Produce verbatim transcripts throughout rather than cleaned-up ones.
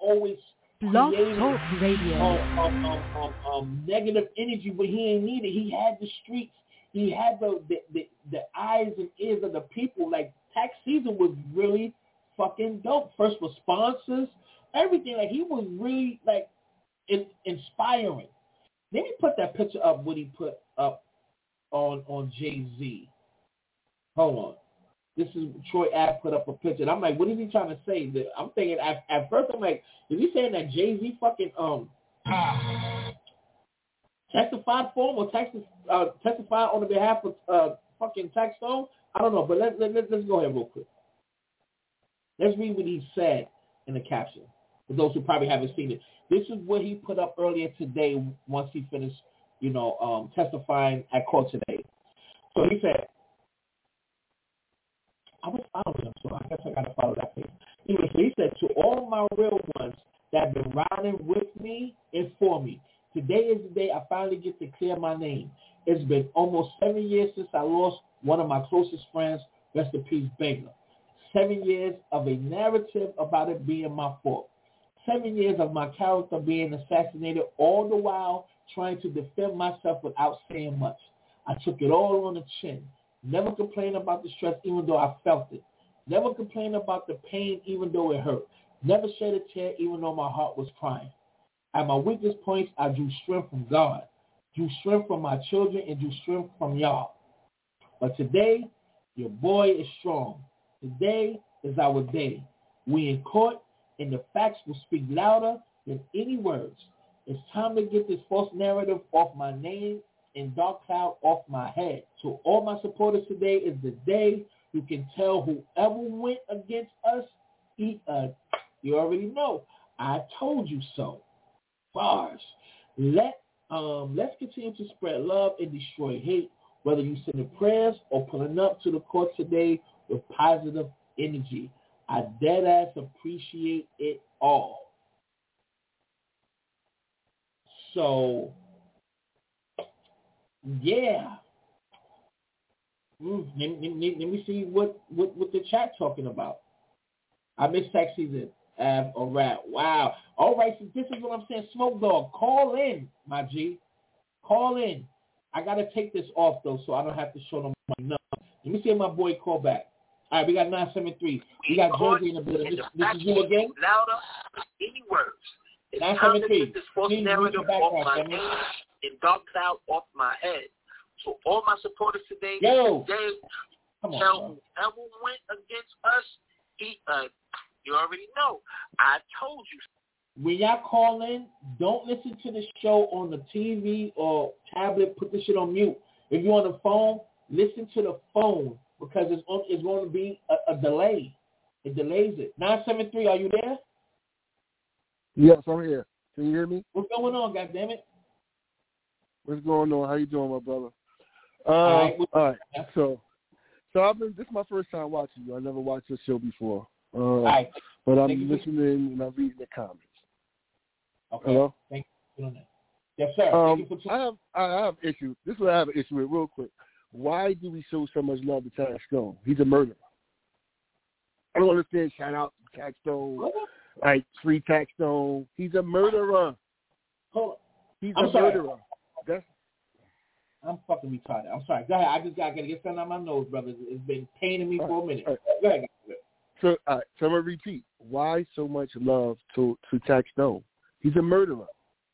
always Blog creating Talk Radio. Um, um, um, um, um, negative energy, but he ain't need it. He had the streets. He had the the, the the eyes and ears of the people. Like, tax season was really fucking dope. First responses, everything. Like, he was really like in, inspiring. Let me put that picture up. What he put up on on Jay-Z. Hold on. This is Troy Ave put up a picture. And I'm like, what is he trying to say? That I'm thinking at, at first I'm like, is he saying that Jay-Z fucking um testified for him or texted, uh, testified on the behalf of uh, fucking Tax Stone? I don't know, but let, let, let, let's go ahead real quick. Let's read what he said in the caption for those who probably haven't seen it. This is what he put up earlier today once he finished, you know, um, testifying at court today. So he said, I was following him, so I guess I got to follow that page. Anyway, so he said, to all my real ones that have been riding with me and for me, today is the day I finally get to clear my name. It's been almost seven years since I lost one of my closest friends, rest in peace, Banger. Seven years of a narrative about it being my fault. Seven years of my character being assassinated, all the while trying to defend myself without saying much. I took it all on the chin. Never complained about the stress even though I felt it. Never complained about the pain even though it hurt. Never shed a tear even though my heart was crying. At my weakest points, I drew strength from God, drew strength from my children, and drew strength from y'all. But today, your boy is strong. Today is our day. We in court, and the facts will speak louder than any words. It's time to get this false narrative off my name and dark cloud off my head. So all my supporters today is the day you can tell whoever went against us, eat a, you already know, I told you so. Bars. Let, um, let's continue to spread love and destroy hate, whether you send prayers or pulling up to the court today with positive energy. I dead ass appreciate it all. So, yeah. Mm, let, let, let, let me see what, what, what the chat talking about. I miss tax season. Av a rap. Wow. All right, so this is what I'm saying. Smoke Dog, call in, my G. Call in. I got to take this off, though, so I don't have to show them my number. Let me see if my boy call back. All right, we got nine seven three. We got Jersey in the building. This, this is you again? Louder, any words. nine seven three. This false narrative off my name and dark cloud off my head. So all my supporters today, Yo. today Come on, tell bro. whoever went against us, eat a, you already know. I told you. When y'all call in, don't listen to the show on the T V or tablet. Put the shit on mute. If you're on the phone, listen to the phone because it's on, it's going to be a, a delay. It delays it. nine seven three, are you there? Yes, I'm here. Can you hear me? What's going on, goddammit? What's going on? How you doing, my brother? Uh, All right. all right. So, so I've been. This is my first time watching you. I never watched your show before. Uh, All right. but I'm Thank listening you. and I'm reading the comments. Okay. Hello? Thank you for doing that. Yes, sir. Um, Thank you for I have I have issue. This is what I have an issue with real quick. Why do we show so much love to Tax Stone? He's a murderer. I don't understand. Shout out to Tax Stone, like free Tax Stone. He's a murderer. Hold on. He's I'm a sorry. murderer. That's I'm fucking retarded. I'm sorry. Go ahead. I just got to get something out my nose, brother. It's been paining me all for right, a minute. all right. Go ahead. So, all right, so I'm gonna repeat. Why so much love to to Tax Stone? He's a murderer.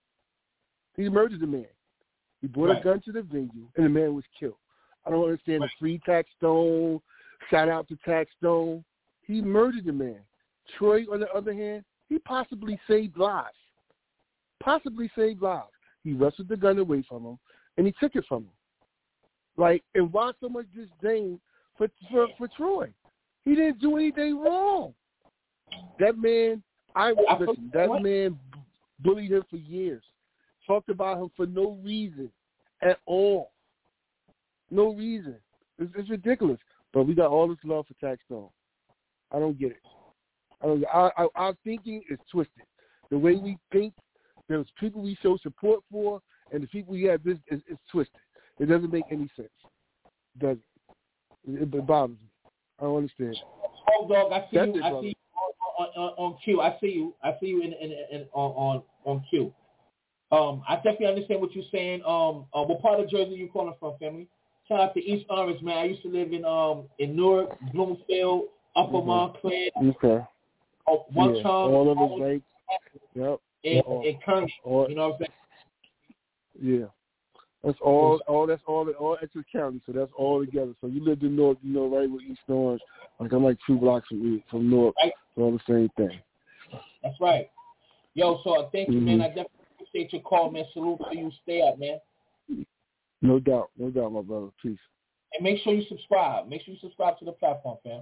He murdered the man. He brought Right. a gun to the venue, and the man was killed. I don't understand the free Tax Stone. Shout out to Tax Stone. He murdered the man. Troy, on the other hand, he possibly saved lives. Possibly saved lives. He wrestled the gun away from him, and he took it from him. Like, and why so much disdain for for, for Troy? He didn't do anything wrong. That man, I listen. That man bullied him for years. Talked about him for no reason at all. No reason. It's, it's ridiculous. But we got all this love for Tax Stone. I don't get it. I don't, our, our, our thinking is twisted. The way we think, there's people we show support for, and the people we have this is, is twisted. It doesn't make any sense. It doesn't. It, it bothers me. I don't understand. Oh, dog, I see That's you. it, I brother. see you on, on, on Q. I see you. I see you in, in, in on, on on Q. Um, I definitely understand what you're saying. Um, uh, what part of Jersey are you calling from, family? Shout out to East Orange, man. I used to live in um in Newark, Bloomfield, Upper mm-hmm. Montclair. Okay. Uh, one yeah. time, all of us like. Yep. In, in Kearney, you know what I'm saying? Yeah. That's all. All that's all. All Essex County. So that's all together. So you lived in North, you know, right with East Orange. Like I'm like two blocks from from North. Right. So all the same thing. That's right. Yo, so thank you, mm-hmm. man. I definitely appreciate your call, man. Salute to you. Stay up, man. No doubt. No doubt, my brother. Peace. And make sure you subscribe. Make sure you subscribe to the platform, fam.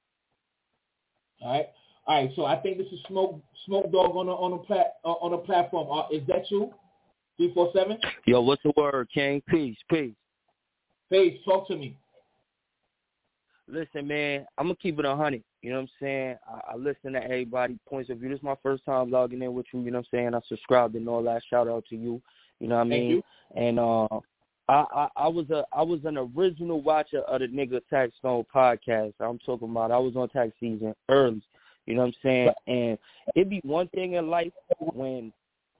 All right. All right. So I think this is Smoke Smoke Dog on the on the plat uh, on the platform. Uh, is that you? three four seven? Yo, what's the word, King? Peace, peace. Peace, talk to me. Listen, man, I'm going to keep it one hundred. You know what I'm saying? I, I listen to everybody's points of view. This is my first time logging in with you. You know what I'm saying? I subscribed and all that. Shout out to you. You know what I mean? And uh, I, I, I was a I was an original watcher of the nigga Tax Stone podcast. I'm talking about I was on tax season early. You know what I'm saying? And it'd be one thing in life when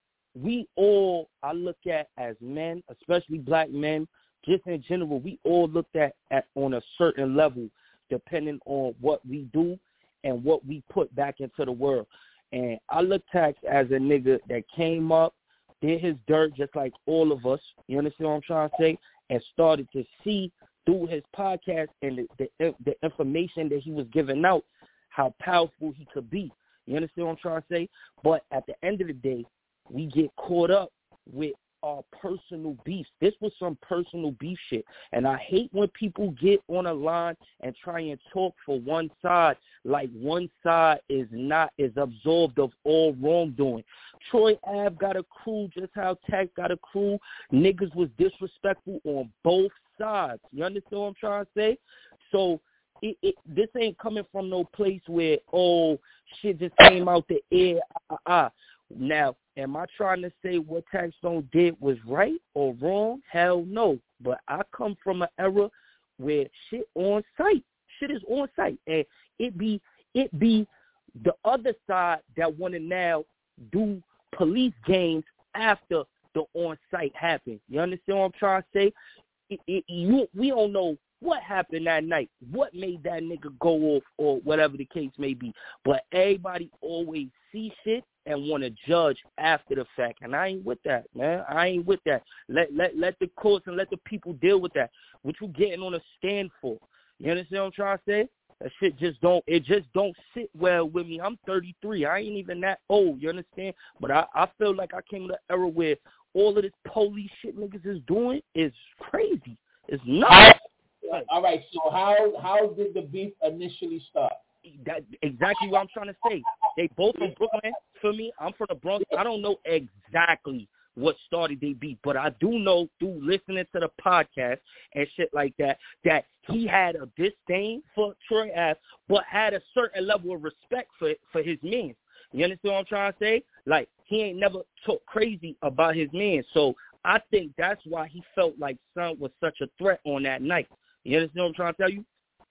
we all, I look at as men, especially black men, just in general, we all looked at, at on a certain level depending on what we do and what we put back into the world. And I look Tax as a nigga that came up, did his dirt just like all of us, you understand what I'm trying to say, and started to see through his podcast and the, the, the information that he was giving out how powerful he could be. You understand what I'm trying to say? But at the end of the day, we get caught up with our personal beefs. This was some personal beef shit. And I hate when people get on a line and try and talk for one side like one side is not, is absolved of all wrongdoing. Troy Ave got a crew just how Tax got a crew. Niggas was disrespectful on both sides. You understand what I'm trying to say? So it, it, this ain't coming from no place where, oh, shit just came out the air. Ah, ah, ah. Now, am I trying to say what Tax Stone did was right or wrong? Hell no. But I come from an era where shit on site. Shit is on site. And it be it be the other side that want to now do police games after the on site happened. You understand what I'm trying to say? It, it, you, we don't know what happened that night, what made that nigga go off or whatever the case may be. But everybody always see shit and want to judge after the fact. And I ain't with that, man. I ain't with that. Let let let the courts and let the people deal with that. What you getting on a stand for? You understand what I'm trying to say? That shit just don't, it just don't sit well with me. I'm thirty-three. I ain't even that old, you understand? But I, I feel like I came to an era where all of this police shit niggas is doing is crazy. It's nuts. All right, so how how did the beef initially start? That exactly what I'm trying to say. They both from Brooklyn. For me, I'm from the Bronx. I don't know exactly what started their beef, but I do know through listening to the podcast and shit like that that he had a disdain for Troy Ave, but had a certain level of respect for for his men. You understand what I'm trying to say? Like, he ain't never talked crazy about his men. So I think that's why he felt like Son was such a threat on that night. You understand what I'm trying to tell you?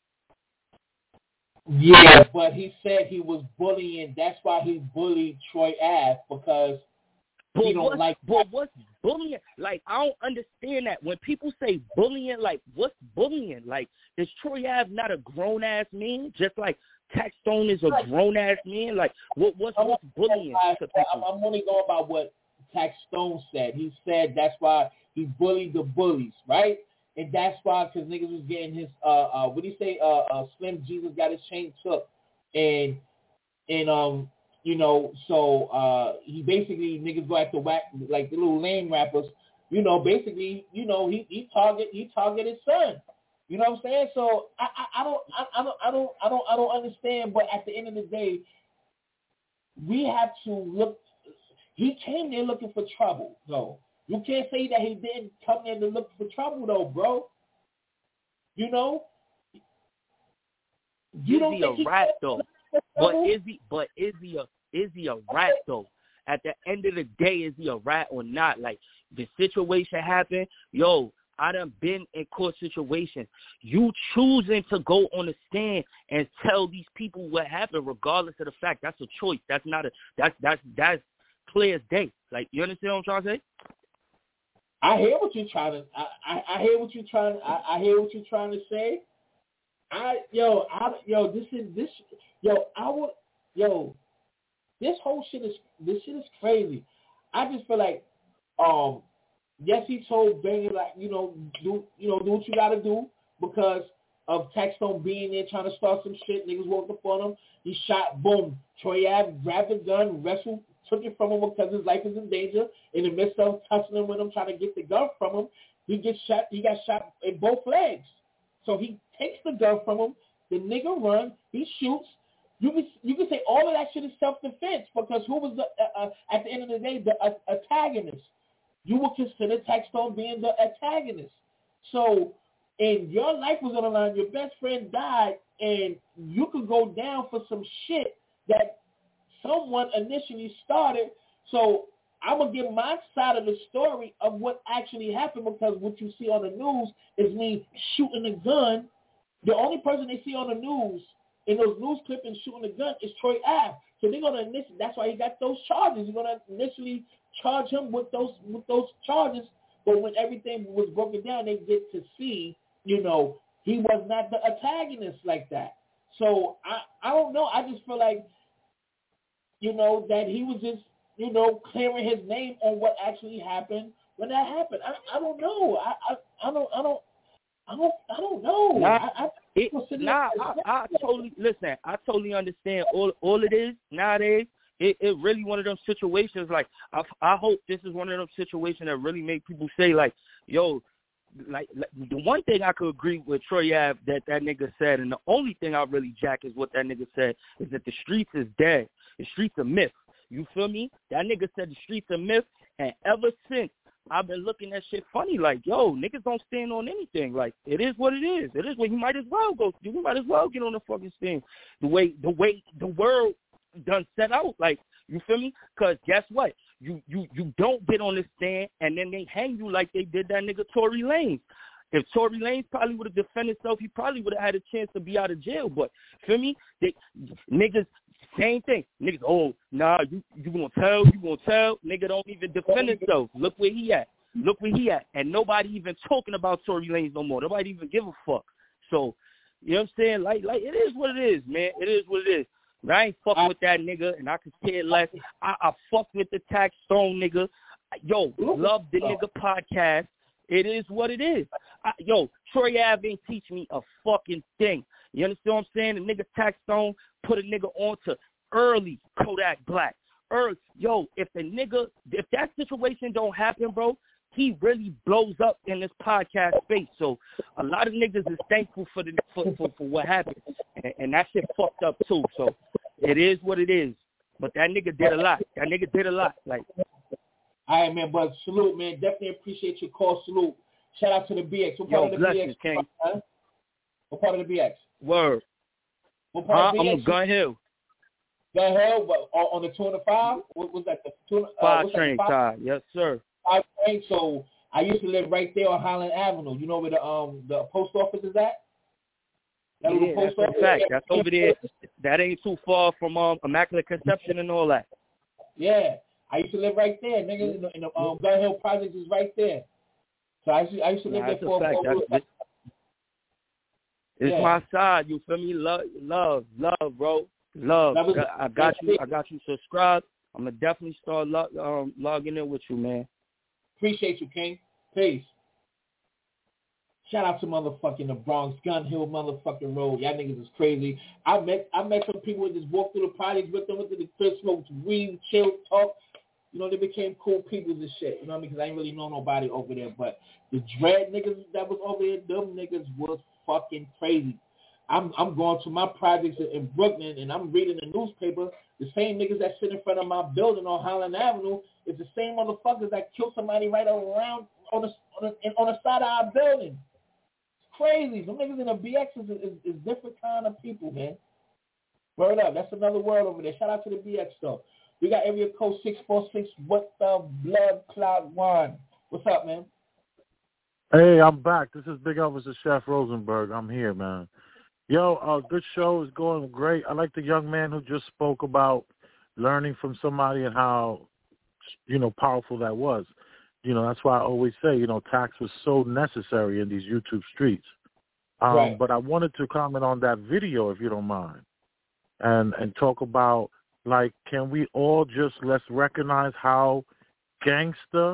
Yeah, but he said he was bullying. That's why he bullied Troy Ave, because but he don't what, like. But what's bullying? Like, I don't understand that. When people say bullying, like, what's bullying? Like, is Troy Ave not a grown-ass man? Just like Tax Stone is a grown-ass man? Like, what, what's, what's bullying to people? I'm only going by what Tax Stone said. He said that's why he bullied the bullies, right? And that's why, because niggas was getting his, uh, uh, what do you say, uh, uh, Slim Jesus got his chain took. And, and um, you know, so uh, he basically, niggas go after whack, like the little lame rappers, you know, basically, you know, he, he target, he targeted Son. You know what I'm saying? So I, I, I don't, I, I don't, I don't, I don't, I don't understand, but at the end of the day, we have to look, he came there looking for trouble, though. You can't say that he didn't come there to look for trouble, though, bro. You know? You is don't he think a rat, though? But is he? But is he a? Is he a rat, though? At the end of the day, is he a rat or not? Like, the situation happened. Yo, I done been in court situations. You choosing to go on the stand and tell these people what happened, regardless of the fact, that's a choice. That's not a that's that's that's clear as day. Like, you understand what I'm trying to say? I hear what you're trying to. I, I, I hear what you're trying. I, I hear what you're trying to say. I yo I yo this is this yo I would yo this whole shit is this shit is crazy. I just feel like um yes he told Banger like you know do you know do what you gotta do because of Taxstone being there trying to start some shit. Niggas walked up on him. He shot. Boom. Troy Ave grabbed the gun, wrestled. Took it from him because his life is in danger. In the midst of tussling with him, trying to get the gun from him, he gets shot. He got shot in both legs. So he takes the gun from him. The nigga runs. He shoots. You can you can say all of that shit is self-defense because who was the uh, uh, at the end of the day the uh, antagonist? You would consider Taxstone being the antagonist. So, and your life was on the line. Your best friend died, and you could go down for some shit that someone initially started. So I'm going to give my side of the story of what actually happened because what you see on the news is me shooting a gun. The only person they see on the news in those news clippings shooting a gun is Troy Ave. So they're going to initially, that's why he got those charges. You're going to initially charge him with those with those charges. But when everything was broken down, they get to see, you know, he was not the antagonist like that. So I, I don't know. I just feel like, you know, that he was just, you know, clearing his name on what actually happened when that happened. I, I don't know. I, I, I don't, I don't, I don't, I don't know. Nah, I, I, it, nah I, I totally listen. I totally understand. All, all it is nowadays, it, it really one of them situations. Like, I, I hope this is one of them situations that really make people say, like, yo. Like, like the one thing I could agree with Troy Ave that that nigga said, and the only thing I really jack is what that nigga said, is that the streets is dead. The streets are myth. You feel me? That nigga said the streets are myth, and ever since, I've been looking at shit funny, like, yo, niggas don't stand on anything. Like, it is what it is. It is what you might as well go. You might as well get on the fucking stand. The way, the way the world done set out, like, you feel me? Because guess what? You, you you don't get on the stand, and then they hang you like they did that nigga Tory Lanez. If Tory Lanez probably would have defended himself, he probably would have had a chance to be out of jail. But, feel me? They, niggas, same thing. Niggas, oh, nah, you, you gonna tell, you gonna tell. Nigga don't even defend himself. Look where he at. Look where he at. And nobody even talking about Tory Lanez no more. Nobody even give a fuck. So, you know what I'm saying? Like, like it is what it is, man. It is what it is. I ain't fucking with that nigga, and I could care less. I, I fuck with the Taxstone nigga. Yo, love the nigga podcast. It is what it is. I, yo, Troy Ave ain't teach me a fucking thing. You understand what I'm saying? The nigga Taxstone put a nigga on to early Kodak Black. Early. Yo, if the nigga, if that situation don't happen, bro, he really blows up in this podcast space. So a lot of niggas is thankful for the for, for, for what happened. And, and that shit fucked up too. So it is what it is. But that nigga did a lot. That nigga did a lot. Like, all right, man, but salute, man. Definitely appreciate your call. Salute. Shout out to the B X. What part yo, of the B X? King. Huh? What part of the B X? Word. What part uh, of the B X? I'm on Gun Hill. Gun Hill? What, on the two and the five? What was that? The two, uh, five train side. Yes, sir. Five train. So I used to live right there on Highland Avenue. You know where the um the post office is at? That yeah, post that's office? A fact. That's over there. That ain't too far from um Immaculate Conception and all that. Yeah. I used to live right there. Nigga, in the, in the um, Gun Hill Project is right there. So I used to, I used to live nah, there for a fact. That's, it's it's yeah. my side. You feel me? Love, love, love, bro. Love. Was, I got you. It. I got you subscribed. I'm going to definitely start log, um, logging in with you, man. Appreciate you, King. Peace. Shout out to motherfucking the Bronx, Gun Hill motherfucking road. Y'all niggas is crazy. I met I met some people who just walked through the projects with them, went to the crib, smoked weed, chilled, talk. You know, they became cool people and shit. You know what I mean? Because I ain't really know nobody over there. But the dread niggas that was over there, them niggas was fucking crazy. I'm I'm going to my projects in Brooklyn, and I'm reading the newspaper. The same niggas that sit in front of my building on Highland Avenue is the same motherfuckers that killed somebody right around on the on the, on the side of our building. It's crazy. Some niggas in the B X is, is, is different kind of people, man. Word up. That's another word over there. Shout out to the B X, though. We got area code six four six. What the blood clot one? What's up, man? Hey, I'm back. This is Big Elvis the Chef Rosenberg. I'm here, man. Yo, uh, good show is going great. I like the young man who just spoke about learning from somebody and how, you know, powerful that was. You know, that's why I always say, you know, tax was so necessary in these YouTube streets. Um, right. But I wanted to comment on that video, if you don't mind, and and talk about, like, can we all just let's recognize how gangster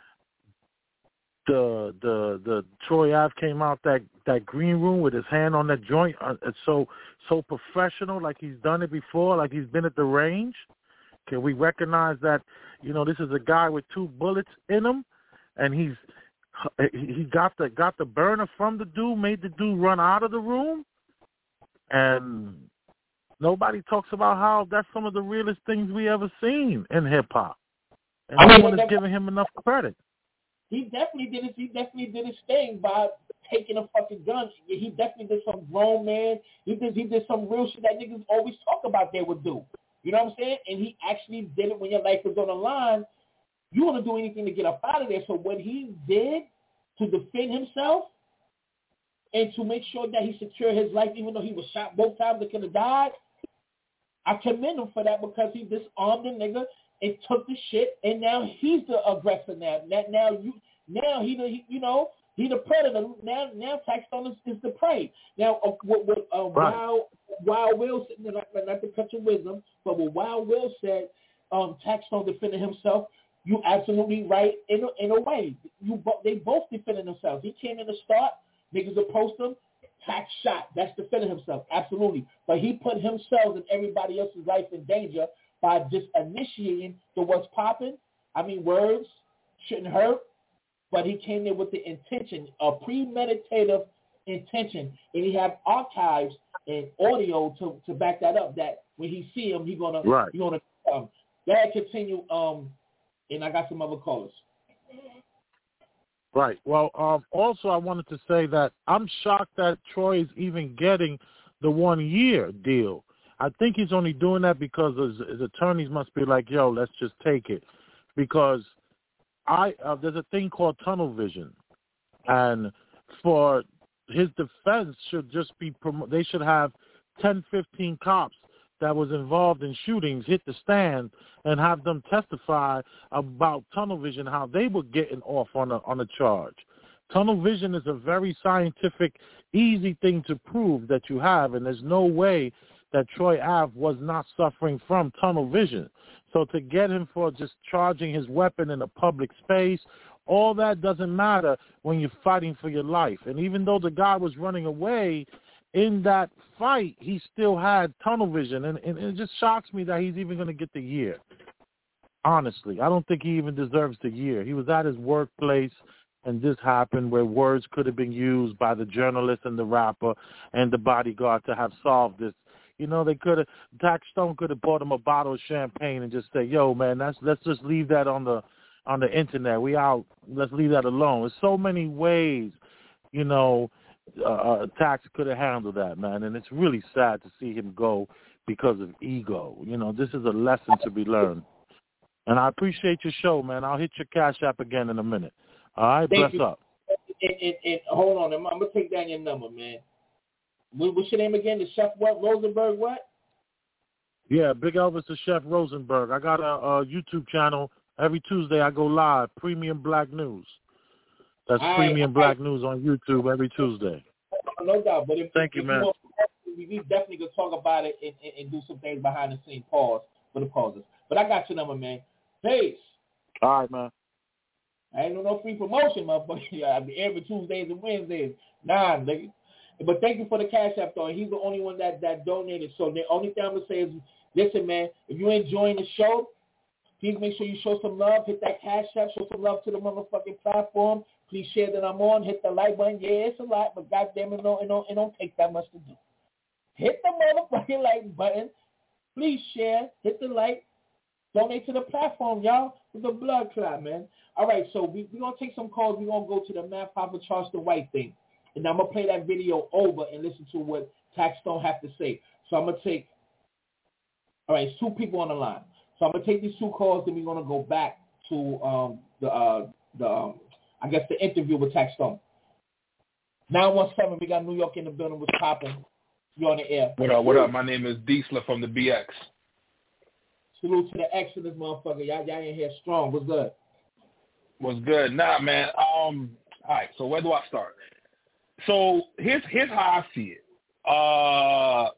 the the the Troy Ave came out that that green room with his hand on that joint. Uh, it's so so professional, like he's done it before, like he's been at the range. Can we recognize that, you know, this is a guy with two bullets in him, and he's he got the got the burner from the dude, made the dude run out of the room, and nobody talks about how that's some of the realest things we ever seen in hip hop, and I mean, no one is giving him enough credit. He definitely did his. He definitely did his thing by taking a fucking gun. He definitely did some grown man. He did. He did some real shit that niggas always talk about they would do. You know what I'm saying? And he actually did it when your life was on the line. You want to do anything to get up out of there. So what he did to defend himself and to make sure that he secured his life, even though he was shot both times and could have died, I commend him for that because he disarmed the nigga and took the shit, and now he's the aggressor. Now, now, now you, now he, the, he, you know, he the predator. Now, now Taxstone is, is the prey. Now, uh, what, what uh, right. Wild, Wild Will, not, not to cut your wisdom, but what Wild Will said, um, Taxstone defended himself. You absolutely right in a, in a way. You, they both defended themselves. He came in the start, niggas approached him. Tax shot. That's defending himself. Absolutely. But he put himself and everybody else's life in danger by just initiating the what's popping. I mean, words shouldn't hurt, but he came there with the intention, a premeditative intention, and he have archives and audio to, to back that up. That when he see him, he gonna right. he gonna um. Go ahead, continue. Um, and I got some other callers. Right. Well, um, also I wanted to say that I'm shocked that Troy is even getting the one-year deal. I think he's only doing that because his, his attorneys must be like, yo, let's just take it. Because I uh, there's a thing called tunnel vision. And for his defense should just be, prom- they should have ten, fifteen cops that was involved in shootings hit the stand and have them testify about tunnel vision, how they were getting off on a, on a charge. Tunnel vision is a very scientific, easy thing to prove that you have, and there's no way that Troy Ave was not suffering from tunnel vision. So to get him for just charging his weapon in a public space, all that doesn't matter when you're fighting for your life. And even though the guy was running away, in that fight, he still had tunnel vision. And, and it just shocks me that he's even going to get the year. Honestly, I don't think he even deserves the year. He was at his workplace, and this happened where words could have been used by the journalist and the rapper and the bodyguard to have solved this. You know, they could have, Taxstone could have bought him a bottle of champagne and just say, yo, man, that's, let's just leave that on the on the internet. We out. Let's leave that alone. There's so many ways, you know, uh, Tax could have handled that, man. And it's really sad to see him go because of ego. You know, this is a lesson to be learned. And I appreciate your show, man. I'll hit your Cash App again in a minute. All right? Thank Bless you. up. And, and, and hold on. I'm, I'm going to take down your number, man. What's your name again? The Chef what? Rosenberg what? Yeah, Big Elvis the Chef Rosenberg. I got a, a YouTube channel. Every Tuesday I go live, Premium Black News. That's all Premium right, Black right. News on YouTube every Tuesday. No doubt. But if, Thank if you, man. You want, we definitely going to talk about it and, and, and do some things behind the scenes. Pause for the pauses. But I got your number, man. Peace. All right, man. I ain't no, no free promotion, motherfucker. I mean, every Tuesdays and Wednesdays. Nah, nigga. But thank you for the Cash App, though. He's the only one that, that donated. So the only thing I'm going to say is, listen, man, if you're enjoying the show, please make sure you show some love. Hit that Cash App. Show some love to the motherfucking platform. Please share that I'm on. Hit the like button. Yeah, it's a lot, but goddamn it, don't, it, don't, it don't take that much to do. Hit the motherfucking like button. Please share. Hit the like. Donate to the platform, y'all. With the blood clot, man. All right, so we're we going to take some calls. We're going to go to the Math Papa Charleston White thing. And I'm going to play that video over and listen to what Taxstone have to say. So I'm going to take, all right, it's two people on the line. So I'm going to take these two calls, then we're going to go back to um, the, uh, the um, I guess, the interview with Taxstone. nine one seven, we got New York in the building. What's popping? You're on the air. What up, what up? My name is Diesler from the B X. Salute to the X of this motherfucker. Y'all, y'all in here strong. What's good? What's good? Nah, man. Um, all right, so where do I start? So here's here's how I see it. Uh,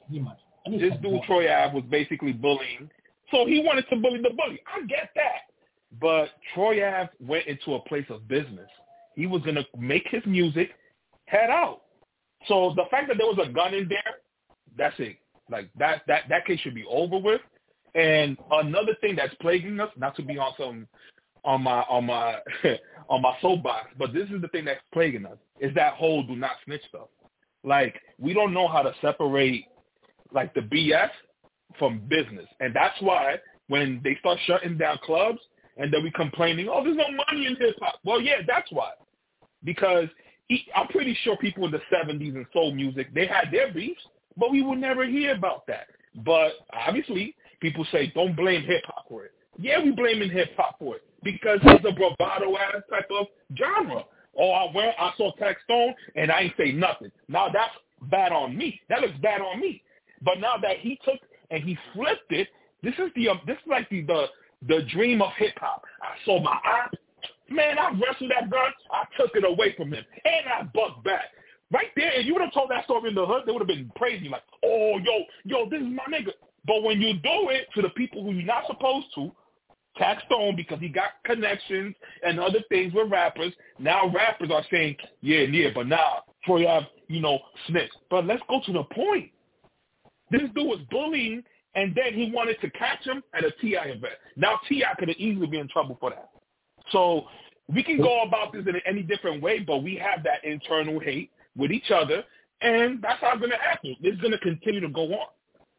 this dude, Troy Ave, was basically bullying. So he wanted to bully the bully. I get that. But Troy Ave went into a place of business. He was going to make his music, head out. So the fact that there was a gun in there, that's it. Like, that that, that case should be over with. And another thing that's plaguing us, not to be on some on my on my on my soapbox, but this is the thing that's plaguing us, is that whole do not snitch stuff. Like, we don't know how to separate like the B S from business. And that's why when they start shutting down clubs and then we complaining, oh, there's no money in hip hop. Well, yeah, that's why. Because he, I'm pretty sure people in the seventies and soul music, they had their beefs, but we would never hear about that. But obviously, people say, don't blame hip-hop for it. Yeah, we blaming hip-hop for it because it's a bravado-ass type of genre. Oh, I went, I saw Tax Stone, and I ain't say nothing. Now, that's bad on me. That looks bad on me. But now that he took and he flipped it, this is the um, this is like the, the, the dream of hip-hop. I saw my eye. Man, I wrestled that gun. I took it away from him, and I bucked back. Right there, if you would have told that story in the hood, they would have been praising like, oh, yo, yo, this is my nigga. But when you do it to the people who you're not supposed to, Tax Stone, because he got connections and other things with rappers, now rappers are saying, yeah, yeah, but now Troy Ave, you know, snitch. But let's go to the point. This dude was bullying, and then he wanted to catch him at a T I event. Now T I could have easily been in trouble for that. So we can go about this in any different way, but we have that internal hate with each other, and that's how it's going to happen. It's going to continue to go on.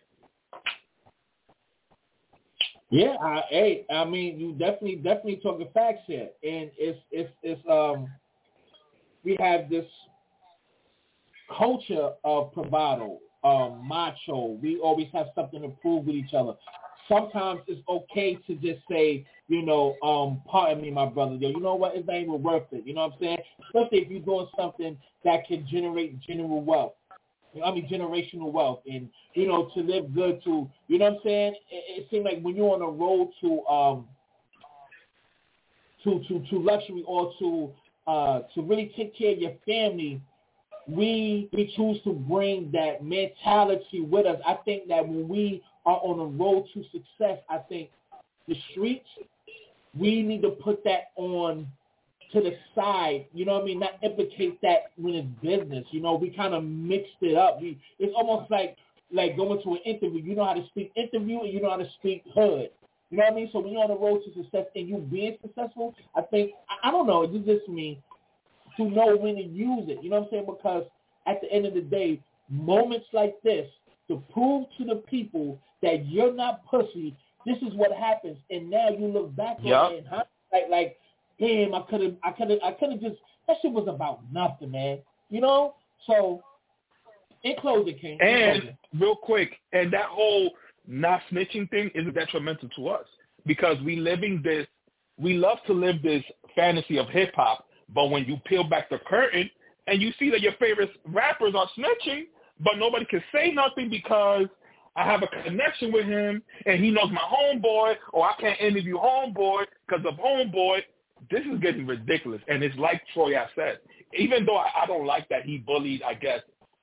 Yeah, I, hey, I mean, you definitely, definitely talking facts here, and it's, it's, it's, um, we have this culture of bravado, um, macho. We always have something to prove with each other. Sometimes it's okay to just say, you know, um, pardon me, my brother, yo, you know what, it's not even worth it. You know what I'm saying? Especially if you're doing something that can generate general wealth. I mean, generational wealth, and, you know, to live good, to, you know what I'm saying? It, it seems like when you're on a road to, um, to, to, to luxury or to, uh, to really take care of your family, we, we choose to bring that mentality with us. I think that when we are on a road to success, I think the streets, we need to put that on to the side, you know what I mean, not implicate that when it's business. You know, we kind of mixed it up. We It's almost like like going to an interview. You know how to speak interview and you know how to speak hood. You know what I mean? So when you're on the road to success and you being successful, I think, I, I don't know, it's just me to know when to use it. You know what I'm saying? Because at the end of the day, moments like this, to prove to the people that you're not pussy, this is what happens. And now you look back yep. on it and like, like, damn, I could have, I could have, I could have just, that shit was about nothing, man. You know? So, in closing, King. And, closing. real quick, and that whole not snitching thing is detrimental to us because we living this, we love to live this fantasy of hip-hop, but when you peel back the curtain and you see that your favorite rappers are snitching, but nobody can say nothing because I have a connection with him and he knows my homeboy, or I can't interview homeboy because of homeboy, this is getting ridiculous. And it's like Troy I said, even though I, I don't like that he bullied, I guess,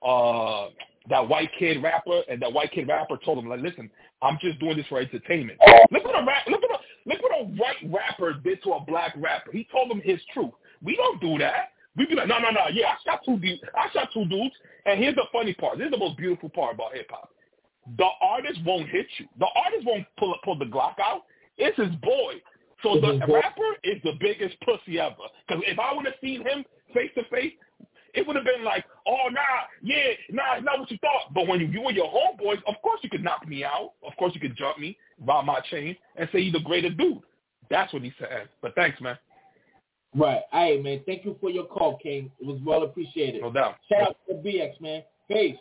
uh, that white kid rapper, and that white kid rapper told him, like, listen, I'm just doing this for entertainment. Look what a rap, look what a, look what a white rapper did to a black rapper. He told him his truth. We don't do that. We be like, no, no, no, yeah, I shot two dudes. I shot two dudes. And here's the funny part. This is the most beautiful part about hip hop. The artist won't hit you. The artist won't pull pull the Glock out. It's his boy. So the rapper is the biggest pussy ever. Because if I would have seen him face to face, it would have been like, oh, nah, yeah, nah, it's not what you thought. But when you, you and your homeboys, of course you could knock me out. Of course you could jump me, rob my chain, and say you're the greater dude. That's what he said. But thanks, man. Right. Hey, man, thank you for your call, King. It was well appreciated. No doubt. Shout out to the B X, man. Peace.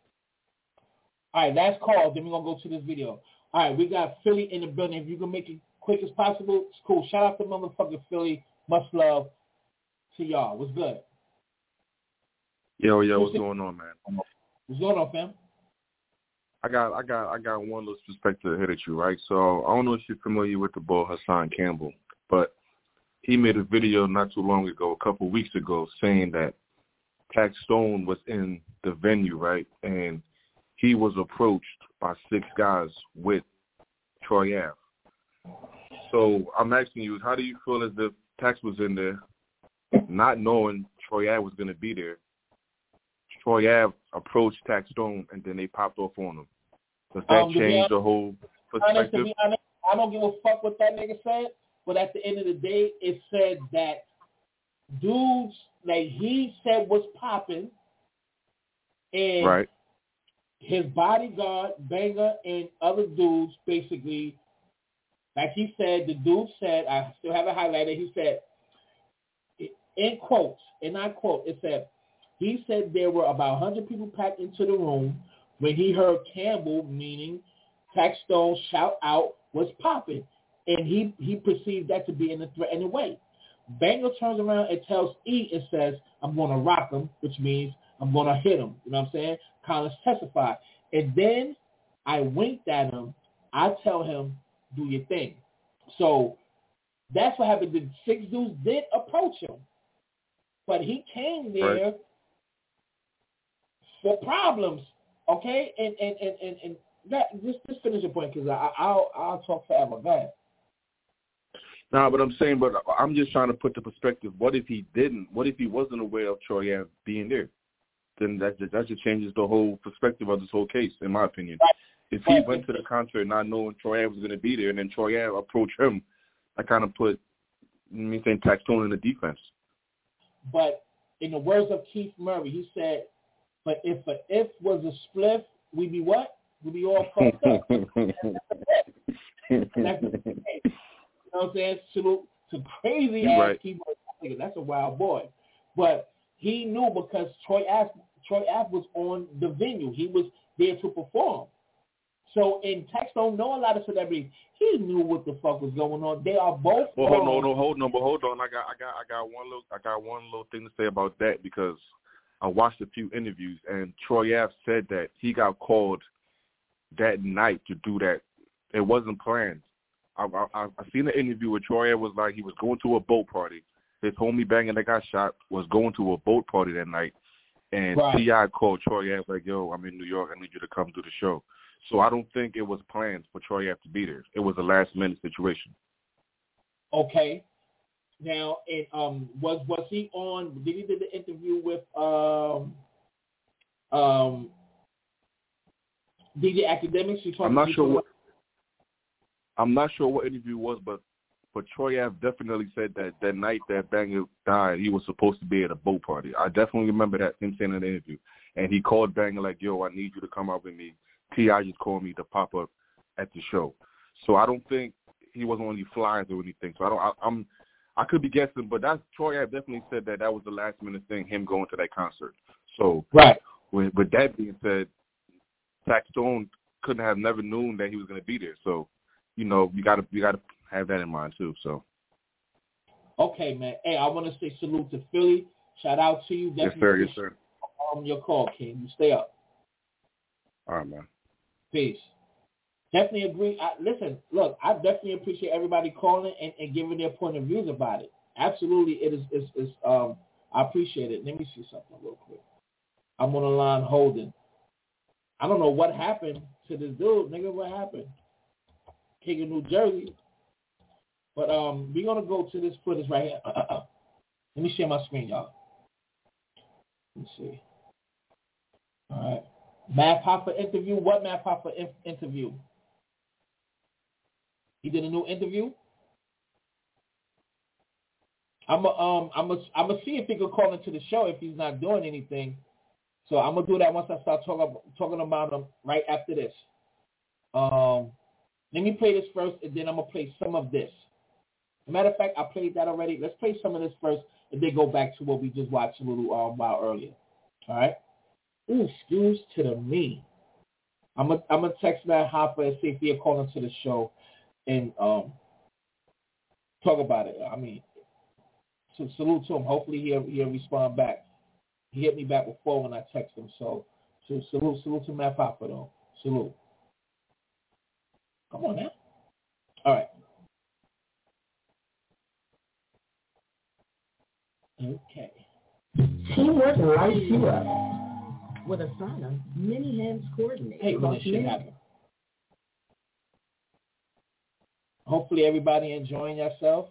All right, last call, then we're going to go to this video. All right, we got Philly in the building. If you can make it quick as possible, it's cool. Shout out to motherfucking Philly. Much love to y'all. What's good? Yo, yo, what's going on, man? What's going on, fam? I got, I got, I got one little perspective to hit at you, right? So I don't know if you're familiar with the boy Hassan Campbell, but he made a video not too long ago, a couple weeks ago, saying that Tax Stone was in the venue, right, and he was approached by six guys with Troy Ave. So I'm asking you, how do you feel as if Tax was in there, not knowing Troy Ave was going to be there? Troy Ave approached Tax Stone, and then they popped off on him. Does that um, change the whole perspective? Honest, to be honest, I don't give a fuck what that nigga said, but at the end of the day, it said that dudes, like he said, was popping, and right. his bodyguard, Banger, and other dudes, basically, like he said, the dude said, I still have it highlighted, he said, in quotes, and I quote, it said, he said there were about one hundred people packed into the room when he heard Campbell, meaning Tax Stone, shout out, was popping. And he, he perceived that to be in a threatening way. Banger turns around and tells E and says, I'm going to rock him, which means I'm going to hit him. You know what I'm saying? Collins testified. And then I winked at him. I tell him, do your thing. So that's what happened. The six dudes did approach him. But he came there right. for problems, okay? And and and and, and that just just finish your point because I I'll I'll talk forever. Go ahead. No, but I'm saying, but I'm just trying to put the perspective. What if he didn't? What if he wasn't aware of Troy Ave being there? Then that just, that just changes the whole perspective of this whole case, in my opinion. Right. If he right. went to the concert not knowing Troy Ave was going to be there, and then Troy Ave approached him, I kind of put me saying Tax Stone in the defense. But in the words of Keith Murray, he said, but if a if was a spliff, we'd be what? We'd be all fucked up. That's the case. You know what I'm saying? So, so crazy ass right. keyboard. That's a wild boy. But he knew because Troy Ave, Troy Ave was on the venue. He was there to perform. So, and Tax don't know a lot of celebrities. He knew what the fuck was going on. They are both. Well, hold on, no, hold on, but hold on. I got, I got, I got one little, I got one little thing to say about that because I watched a few interviews and Troy Ave said that he got called that night to do that. It wasn't planned. I, I, I seen the interview where Troy Ave was like he was going to a boat party. His homie Banger that got shot was going to a boat party that night, and right. T I called Troy Ave like, "Yo, I'm in New York. I need you to come do the show." So I don't think it was planned for Troy Ave to be there. It was a last-minute situation. Okay. Now, it, um, was was he on? Did he do the interview with um, um, D J Academics? I'm not sure what. I'm not sure what interview it was, but but Troy Ave definitely said that that night that Banger died, he was supposed to be at a boat party. I definitely remember that him saying in the interview, and he called Banger like, "Yo, I need you to come out with me." T I just called me to pop up at the show, so I don't think he wasn't on any flyers or anything. So I don't. I, I'm. I could be guessing, but that's Troy Ave definitely said that that was the last minute thing, him going to that concert. So right. With, with that being said, Tax Stone couldn't have never known that he was going to be there. So, you know, you got to you got to have that in mind too. So. Okay, man. Hey, I want to say salute to Philly. Shout out to you. Definitely yes, sir. Yes, sir. On your call, King. You stay up. All right, man. Peace. Definitely agree. I, listen, look, I definitely appreciate everybody calling and, and giving their point of views about it. Absolutely, it is. Is, is um, I appreciate it. Let me see something real quick. I'm on the line holding. I don't know what happened to this dude, nigga. What happened? King of New Jersey. But um, we're gonna go to this footage right here. Let me share my screen, y'all. Let me see. All right. Matt Hoffa interview. What Matt Hoffa in- interview? He did a new interview. I'm a, um I'm a, I'm gonna see if he could call into the show if he's not doing anything. So I'm gonna do that once I start talking talking about him right after this. Um, let me play this first, and then I'm gonna play some of this. As a matter of fact, I played that already. Let's play some of this first, and then go back to what we just watched a little um, while earlier. All right. Ooh, excuse to the me. I'm gonna I'm gonna text Matt Hoffa and see if he'll call into the show and um talk about it. I mean, so salute to him. Hopefully he'll he'll respond back. He hit me back with four when I text him. So, so salute, salute to Matt Papa though. Salute. Come on now. All right. Okay. Teamwork lights you up. With Asana, many hands coordinate. Hey, when this shit happen. Hopefully everybody enjoying yourself.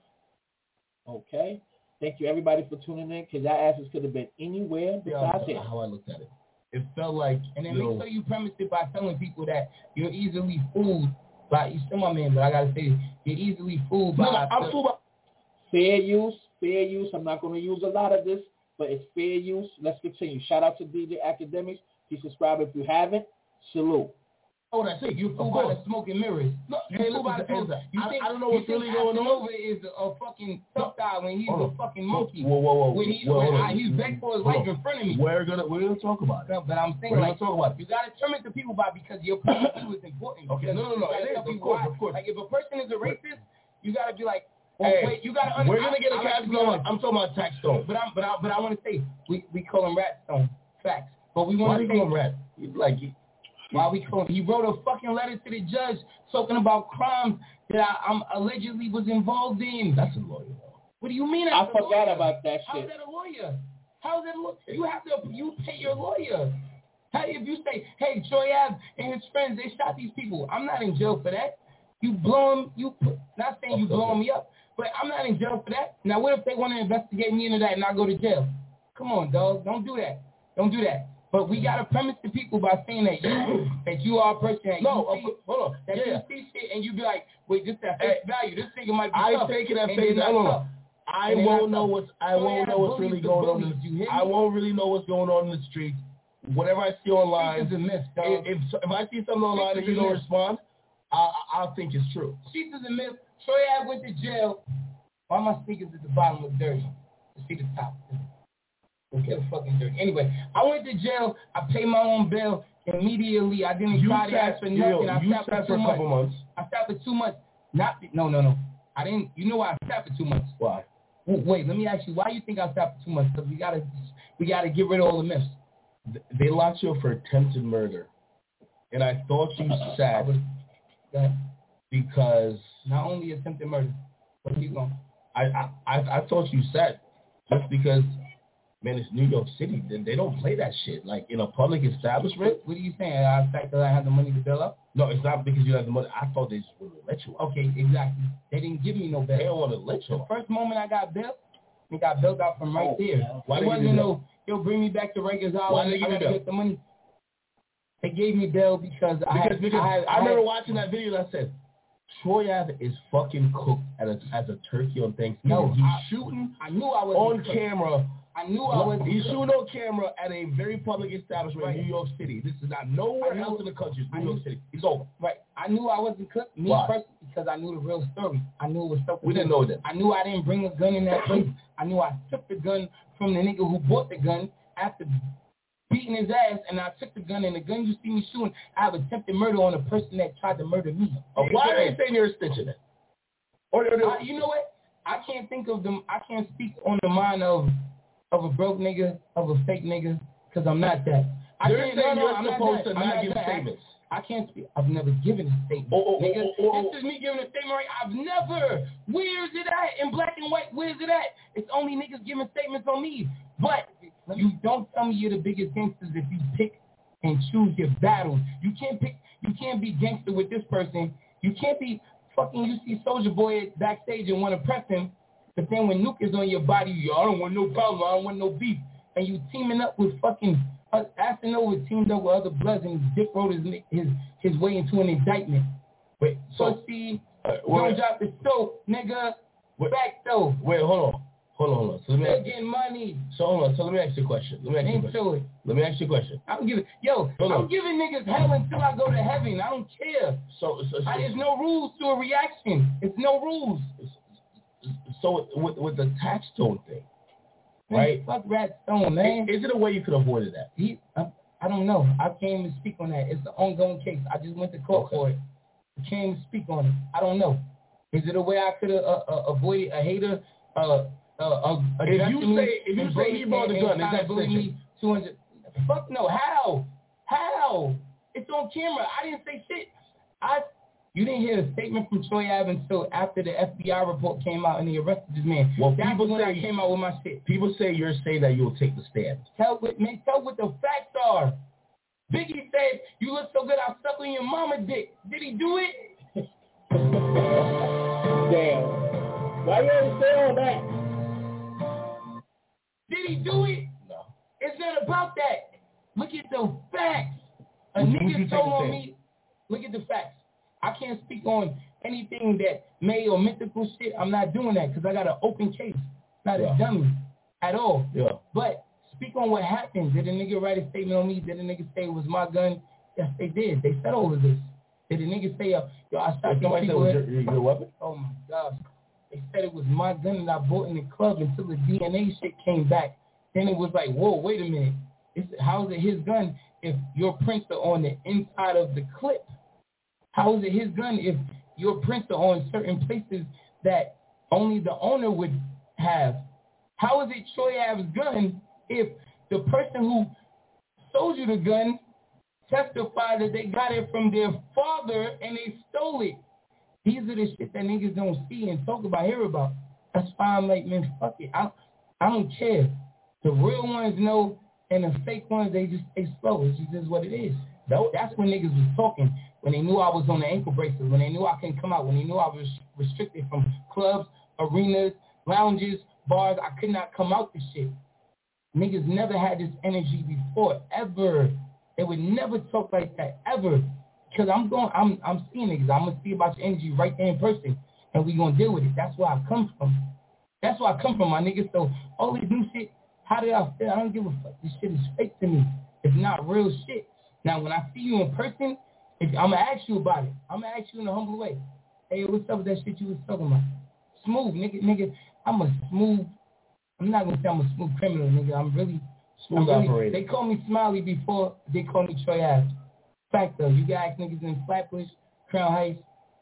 Okay. Thank you everybody for tuning in, because that asses could have been anywhere besides here. How I looked at it. It felt like, and then you make sure you premise it by telling people that you're easily fooled by, you still my man, but I gotta say, you're easily fooled by. No, no, I'm fooled by fair use, fair use. I'm not going to use a lot of this, but it's fair use. Let's continue. Shout out to D J Academics. Please subscribe if you haven't. Salute. Oh, that's it. You're fooled by the smoking mirrors. No, you're hey, fooled by the listen, smoke. You I, think, I don't know what's really going on. Casanova is a, a fucking tough guy when he's Hold a on. fucking monkey. Whoa, whoa, whoa. When he's whoa, when whoa, I, he's begging for his life in front of me. We're gonna we're gonna talk about it. No, but I'm saying we're like gonna talk about it. You gotta turn it to people by because your point of view is important. Okay, no, no, no. It is, of course, of course. Like if a person is a racist, you gotta be like, oh, hey, wait, you gotta. We're gonna get a cast on. I'm talking about tax stone. But I'm but I but I want to say we we call him rat stone. Facts. But we want to say call him rat. Like. Why we call him? He wrote a fucking letter to the judge talking about crimes that I um, allegedly was involved in. That's a lawyer. What do you mean? I forgot lawyer? about that How's shit. How's that a lawyer? How's that a lawyer? You have to, you pay your lawyer. How if you say, hey, Troy Ave and his friends, they shot these people. I'm not in jail for that. You blow them, you, not saying you blow me up, but I'm not in jail for that. Now, what if they want to investigate me into that and I go to jail? Come on, dog. Don't do that. Don't do that. But we gotta premise the people by saying that you that you are a person that no, you see, hold on, that yeah. you see shit and you be like, wait, this at face value. This nigga might be I tough. take it at and face value. I won't know what's I so won't know what's really going on. In the, I won't really know what's going on in the streets. Whatever I see online, is a myth, if, if if I see something online and you don't respond, I I'll think it's true. Sheets is a myth. Troy Ave went to jail. Why my sneakers at the bottom look dirty? To see the top. Okay, fucking dirty. Anyway, I went to jail. I paid my own bail immediately. I didn't you try to ask for nothing. Yo, I you sat for, for a couple months. I sat for two months. Not no, no, no. I didn't. You know why I sat for two months? Why? Wait, let me ask you. Why you think I sat for two months? Because we gotta, we gotta get rid of all the myths. They locked you up for attempted murder, and I thought you sat because not only attempted murder, but keep going. I I I, I thought you sat just because. Man, it's New York City. They, they don't play that shit. Like, in a public establishment. What, what are you saying? I fact that I have the money to bail up? No, it's not because you have the money. I thought they just wouldn't let you out. Okay, exactly. They didn't give me no bail. They don't want to let you out. The first moment I got bailed, I got bailed out from right oh, there. Yeah. Why it wasn't no, yo, bring me back to Rikers Island. Why did they give I you gotta bail? get the money. They gave me bail because, because I had, because I, had, I, I remember had, watching that video and I said, Troy Ave is fucking cooked as a, as a turkey on Thanksgiving. No, he's I, shooting I knew I was on camera. I knew I was. He's shooting on camera at a very public establishment right. in New York City. This is not nowhere else in the country. It's New York City. He's over. Right. I knew I wasn't cooked. Me Why? personally, because I knew the real story. I knew it was stuff. We didn't know that. I knew I didn't bring a gun in that place. I knew I took the gun from the nigga who bought the gun after beating his ass, and I took the gun, and the gun you see me shooting, I have attempted murder on a person that tried to murder me. Uh, why are they saying you're a stitch in it? Or, or, uh, you know what? I can't think of them. I can't speak on the mind of of a broke nigga, of a fake nigga, because I'm not that. I They're can't, saying no, no, you're I'm supposed not to not, not not give that. statements. I, I can't speak. I've never given a statement. Oh, oh, nigga, oh, oh, oh. This is me giving a statement, right? I've never. Where's it at? In black and white, where's it at? It's only niggas giving statements on me. But you don't tell me you're the biggest gangsters if you pick and choose your battles. You can't pick. You can't be gangster with this person. You can't be fucking. You see Soulja Boy backstage and want to press him, but then when Nuke is on your body, you I don't want no problem. I don't want no beef. And you teaming up with fucking uh, Asanova teamed up with other bloods and Dick wrote his his his way into an indictment. Wait, so, so see, uh, don't drop the soap, nigga. Wait, back though. Wait, hold on. Hold on, hold on. So let me They're ask, getting money. So hold on. So let me ask you a question. Let me ask you a question. It. Let me ask you a question. I'm giving, yo, hold I'm on. giving niggas hell until I go to heaven. I don't care. So, so, so I, there's no rules to a reaction. It's no rules. So with with the tax stone thing, right? Fuck Rat Stone, man. Is, is it a way you could avoid that? He, I, I don't know. I can't even speak on that. It's an ongoing case. I just went to court okay. for it. I can't even speak on it. I don't know. Is it a way I could have uh, uh, avoided a hater? Uh, uh, uh, if you say if you say he brought the gun, is that bully me two hundred. Fuck no. How? How? It's on camera. I didn't say shit. I. You didn't hear a statement from Troy Ave until after the F B I report came out and they arrested this man. Well, That's people when say, I came out with my shit. People say you're saying that you'll take the stand. Tell what, man, tell what the facts are. Biggie said, you look so good, I'll suck on your mama dick. Did he do it? Damn. Why you always say all that? Did he do it? No. It's not about that. Look at the facts. A Would, nigga would told on me. Look at the facts. I can't speak on anything that may or mythical shit. I'm not doing that because I got an open case. Not yeah. a dummy at all. Yeah. But speak on what happened. Did a nigga write a statement on me? Did a nigga say it was my gun? Yes, they did. They said all of this. Did a nigga say, yo, I shot these somebody people? Said it was your, your weapon? Oh, my God. They said it was my gun that I bought in the club until the D N A shit came back. Then it was like, whoa, wait a minute. It's, how is it his gun if your prints are on the inside of the clip? How is it his gun if your prints are on certain places that only the owner would have? How is it Troy Ave's gun if the person who sold you the gun testified that they got it from their father and they stole it? These are the shit that niggas don't see and talk about, hear about. That's why I'm like, man, fuck it. I, I don't care. The real ones know and the fake ones, they just stay slow. It's just what it is. That's when niggas was talking. When they knew I was on the ankle bracelets, when they knew I couldn't come out, when they knew I was restricted from clubs, arenas, lounges, bars, I could not come out this shit. Niggas never had this energy before, ever. They would never talk like that, ever. Because I'm going, I'm I'm seeing niggas. I'm going to see about your energy right there in person, and we going to deal with it. That's where I come from. That's where I come from, my niggas. So all this new shit, how did I feel? I don't give a fuck. This shit is fake to me. It's not real shit. Now, when I see you in person, if, I'm going to ask you about it. I'm going to ask you in a humble way. Hey, what's up with that shit you was talking about? Smooth, nigga, nigga. I'm a smooth, I'm not going to say I'm a smooth criminal, nigga. I'm really smooth I'm really, operator. They call me Smiley before they call me Troy Ave. Fact, though, you guys niggas in Flatbush, Crown Heights,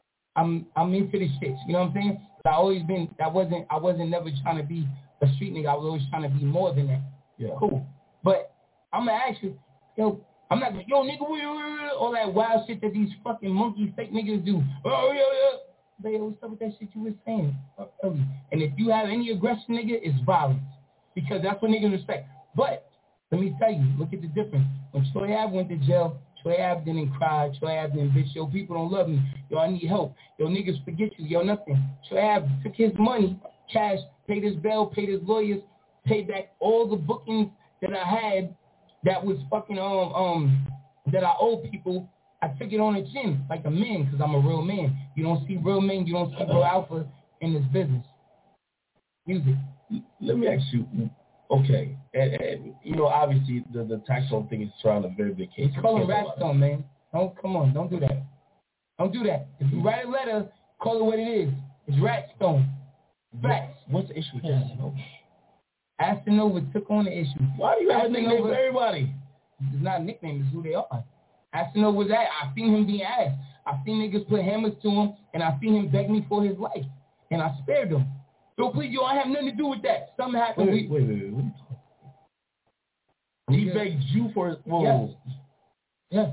I'm I'm into this shit. You know what I'm saying? But I always been, that wasn't, I wasn't never trying to be a street nigga. I was always trying to be more than that. Yeah. Cool. But I'm going to ask you, yo, I'm not going to, yo, nigga, all that wild shit that these fucking monkey fake niggas do. Oh, yeah, yeah. But yo, what's up with that shit you was saying earlier? And if you have any aggression, nigga, it's violence. Because that's what niggas respect. But let me tell you, look at the difference. When Troy Ave went to jail, Troy Ave didn't cry. Troy Ave didn't bitch. Yo, people don't love me. Yo, I need help. Yo, niggas forget you. Yo, nothing. Troy Ave took his money, cash, paid his bail, paid his lawyers, paid back all the bookings that I had that was fucking, um, um, that I owe people. I took it on the chin like a man because I'm a real man. You don't see real men. You don't see real alpha in this business. Music. Let me ask you, okay, and, and you know, obviously the, the tax loan thing is surrounding a very big case. It's called a rat stone, man. Don't, come on, don't do that. Don't do that. If you write a letter, call it what it is. It's rat stone. Facts. What's the issue with Casanova? Casanova took on the issue. Why do you have a nickname for everybody? It's not a nickname, it's who they are. Casanova was that. I seen him being asked. I seen niggas put hammers to him, and I seen him beg me for his life. And I spared him. So please, yo, I have nothing to do with that. Something happened. Wait, wait, wait, wait. What are you talking? He begged you for his... Whoa. Yes. Yes.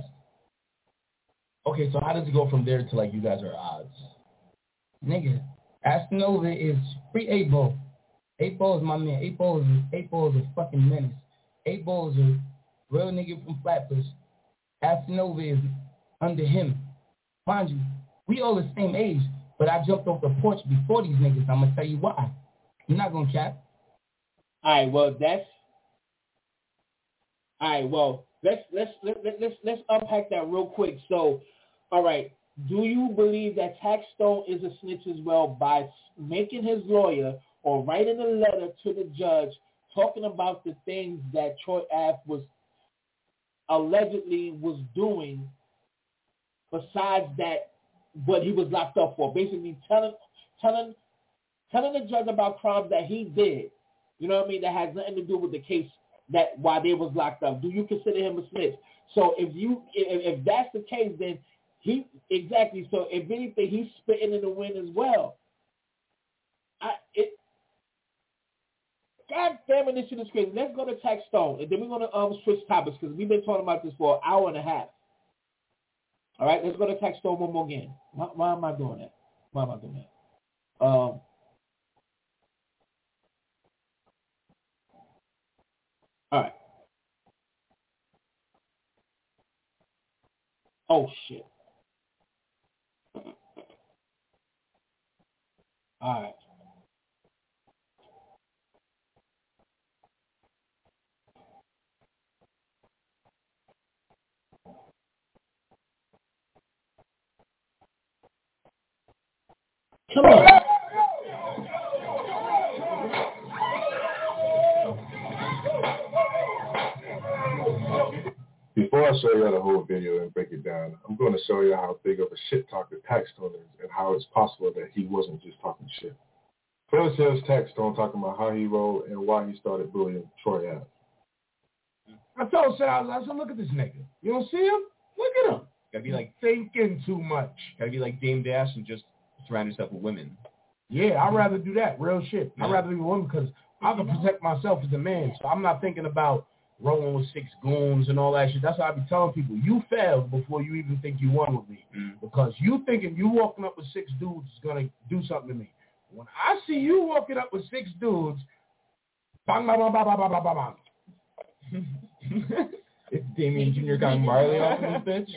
Okay, so how does it go from there to, like, you guys are odds? Nigga, Casanova is free eight ball. Eight ball is my man. Eight ball is, eight ball is a fucking menace. Eight ball is a real nigga from Flatbush. Casanova is under him. Mind you, we all the same age, but I jumped off the porch before these niggas. I'm going to tell you why. I'm not going to cap. All right, well, that's... All right, well, let's, let's, let's, let's, let's unpack that real quick. So, all right, do you believe that Tax Stone is a snitch as well by making his lawyer or writing a letter to the judge talking about the things that Troy Ave was allegedly was doing besides that what he was locked up for, basically telling telling telling the judge about crimes that he did, you know what I mean, that has nothing to do with the case that why they was locked up. Do you consider him a snitch? So if you if, if that's the case, then he exactly. So if anything, he's spitting in the wind as well. I it. God God damn it, this shit is crazy. Let's go to Tax Stone, and then we're going to um, switch topics because we've been talking about this for an hour and a half. All right, let's go to Tax Stone one more again. Why, why am I doing that? Why am I doing that? Um, all right. Oh, shit. All right. Come on. Before I show you the whole video and break it down, I'm going to show you how big of a shit talker Tax Stone is and how it's possible that he wasn't just talking shit. First, here's Tax Stone talking about how he rolled and why he started bullying Troy Ave. I told Sal, I said, look at this nigga. You don't see him? Look at him. Gotta be like thinking too much. Gotta be like Dame Dash and just surround yourself with women. Yeah, I'd rather do that. Real shit. I'd rather be with women because I can protect myself as a man. So I'm not thinking about rolling with six goons and all that shit. That's why I be telling people, you failed before you even think you won with me. Mm. Because you thinking you walking up with six dudes is going to do something to me. When I see you walking up with six dudes, bang, bang, bang, bang, bang, bang, bang, bang. It's Damian Junior got Marley off this bitch.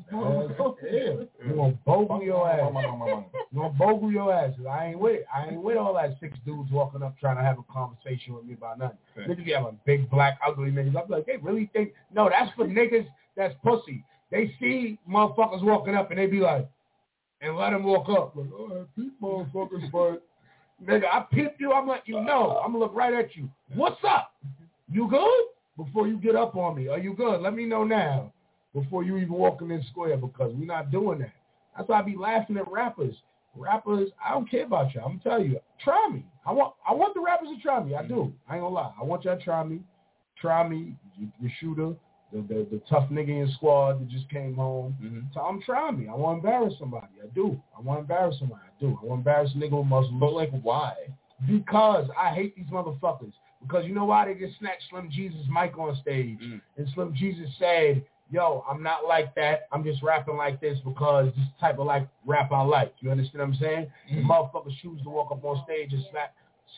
Uh, yeah. You gonna bogle your ass. You gonna bogle your ass. I ain't with it. I ain't with all that six dudes walking up trying to have a conversation with me about nothing. Okay. Niggas be having big, black, ugly niggas. I'm like, they really think, no, that's for niggas that's pussy. They see motherfuckers walking up and they be like, and let them walk up. Like, oh, I peep motherfuckers, but nigga, I peep you, I'm letting you know. I'm gonna look right at you. What's up? You good? Before you get up on me. Are you good? Let me know now before you even walk in this square because we're not doing that. That's why I be laughing at rappers. Rappers, I don't care about you. I'm going to tell you, try me. I want I want the rappers to try me. I do. I ain't going to lie. I want y'all to try me. Try me. The shooter, the, the, the tough nigga in your squad that just came home. Mm-hmm. Tell them try me. I want to embarrass somebody. I do. I want to embarrass somebody. I do. I want to embarrass a nigga with muscles. But like why? Because I hate these motherfuckers. Because you know why? They just snatched Slim Jesus' mic on stage. Mm. And Slim Jesus said, yo, I'm not like that. I'm just rapping like this because this type of like rap I like. You understand what I'm saying? Mm. The motherfuckers choose to walk up on stage and snap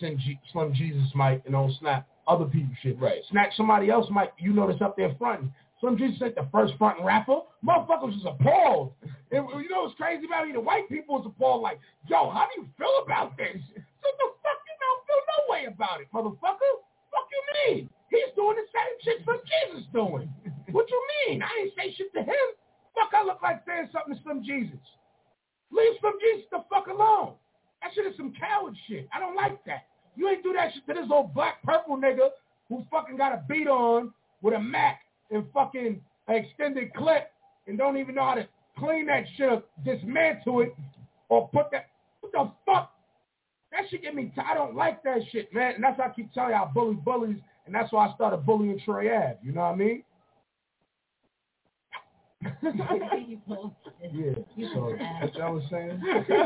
Slim Jesus' mic and don't snap other people's shit. Right. Snatch somebody else's mic. You know that's up there fronting. Slim Jesus ain't the first fronting rapper. Motherfuckers was appalled. And you know what's crazy about me? The white people was appalled like, yo, how do you feel about this? So the fuck you don't feel no way about it, motherfucker. Fuck you mean? He's doing the same shit Slim Jesus doing. What you mean? I ain't say shit to him. Fuck, I look like saying something to Slim Jesus. Leave Slim Jesus the fuck alone. That shit is some coward shit. I don't like that. You ain't do that shit to this old black purple nigga who fucking got a beat on with a Mac and fucking an extended clip and don't even know how to clean that shit up, dismantle it, or put that. What the fuck? That shit get me. T- I don't like that shit, man. And that's why I keep telling you I bully bullies, and that's why I started bullying Troy Ave. You know what I mean? Yeah. So that's what I was saying.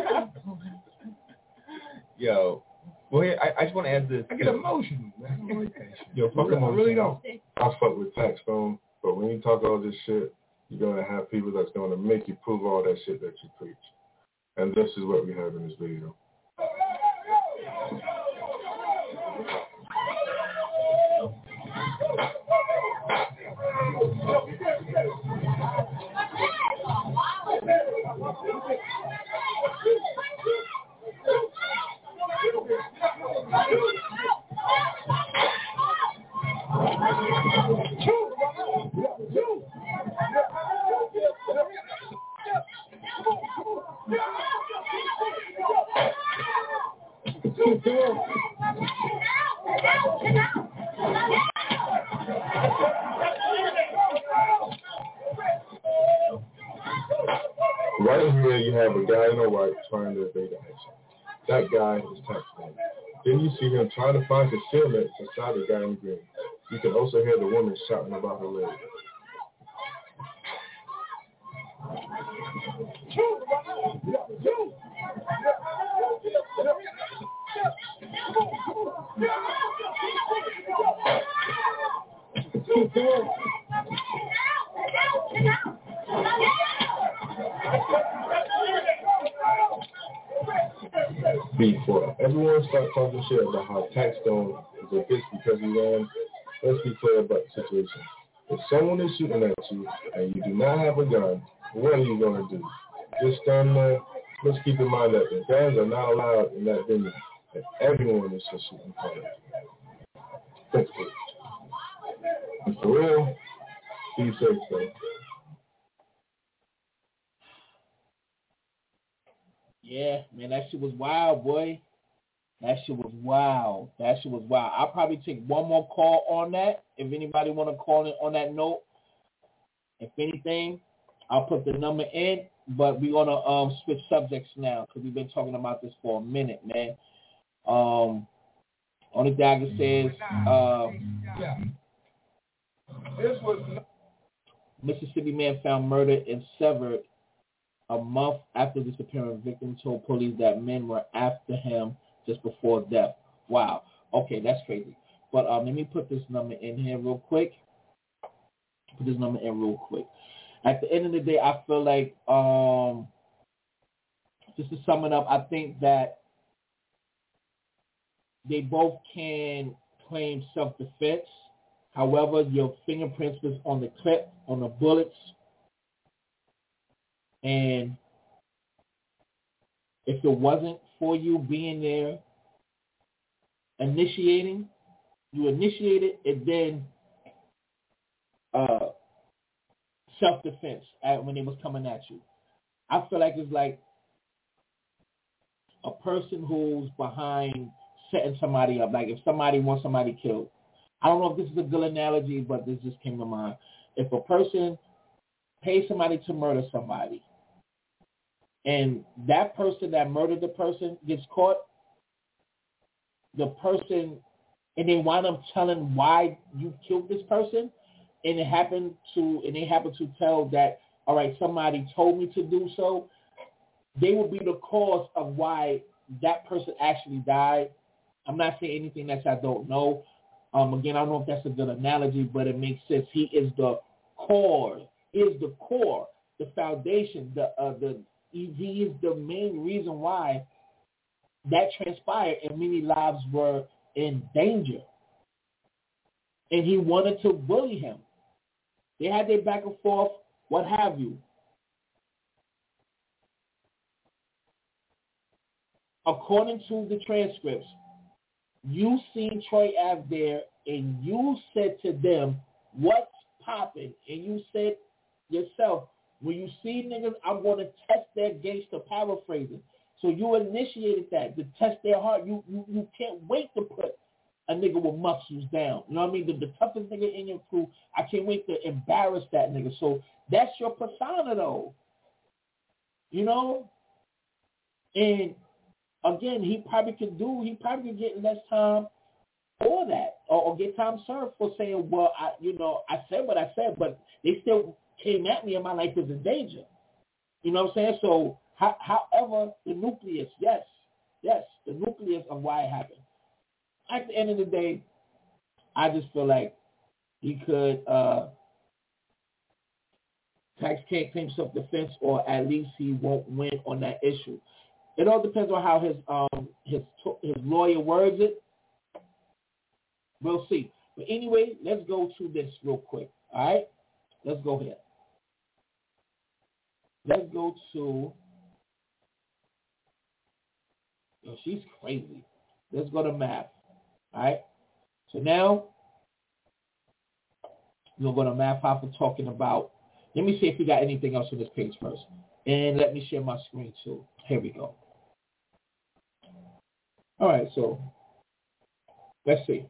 Yo, well, here, I, I just want to add this. I get emotional, man. I don't like that shit. Yo, fuck I really don't. I fuck with Tax Stone, but when you talk all this shit, you're gonna have people that's gonna make you prove all that shit that you preach, and this is what we have in this video. Right here, you have a guy in a white trying to evade action. That guy is Tax Stone. Then you see him trying to find concealment inside the guy in green. You can also hear the woman shouting about her leg. everyone start talking shit about how Taxstone is a bitch because he ran, let's be clear about the situation. If someone is shooting at you and you do not have a gun, what are you going to do? Just stand there. Let's keep in mind that the guns are not allowed in that venue. And everyone is just shooting at you. And for real, be safe, though. Yeah, man, that shit was wild, boy. That shit was wild. That shit was wild. I'll probably take one more call on that. If anybody want to call in on that note, if anything, I'll put the number in. But we're gonna um switch subjects now because we've been talking about this for a minute, man. Um, only thing I can say is, uh, this was Mississippi man found murdered and severed a month after disappearing. Victim told police that men were after him just before death. Wow. Okay, that's crazy. But um, let me put this number in here real quick. Put this number in real quick. At the end of the day, I feel like, um, just to sum it up, I think that they both can claim self-defense. However, your fingerprints was on the clip, on the bullets. And if it wasn't for you being there, initiating, you initiated and then uh, self-defense at, when it was coming at you. I feel like it's like a person who's behind setting somebody up. Like if somebody wants somebody killed. I don't know if this is a good analogy, but this just came to mind. If a person pays somebody to murder somebody, and that person that murdered the person gets caught, the person, and they wind up telling why you killed this person, and it happened to, and they happen to tell that, all right, somebody told me to do so, they will be the cause of why that person actually died. I'm not saying anything that I don't know. Um, again, I don't know if that's a good analogy, but it makes sense. He is the core, he is the core, the foundation, the uh, the he is the main reason why that transpired and many lives were in danger. And he wanted to bully him. They had their back and forth, what have you. According to the transcripts, you seen Troy Ave there and you said to them, what's popping? And you said yourself, when you see niggas, I'm going to test their gangster, paraphrasing. So you initiated that to test their heart. You you, you can't wait to put a nigga with muscles down. You know what I mean? The, the toughest nigga in your crew, I can't wait to embarrass that nigga. So that's your persona, though. You know? And again, he probably could do, he probably could get less time for that, or, or get time served for saying, well, I, you know, I said what I said, but they still came at me and my life was in danger. You know what I'm saying? So, how, however, the nucleus, yes, yes, the nucleus of why it happened. At the end of the day, I just feel like he could, uh, Tax can't claim self-defense, or at least he won't win on that issue. It all depends on how his um his his lawyer words it. We'll see. But anyway, let's go to this real quick. All right, let's go here. Let's go to. Yo, she's crazy. Let's go to math. All right. So now we're going to math Papa talking about. Let me see if we got anything else on this page first, and let me share my screen too. Here we go. All right, so let's see.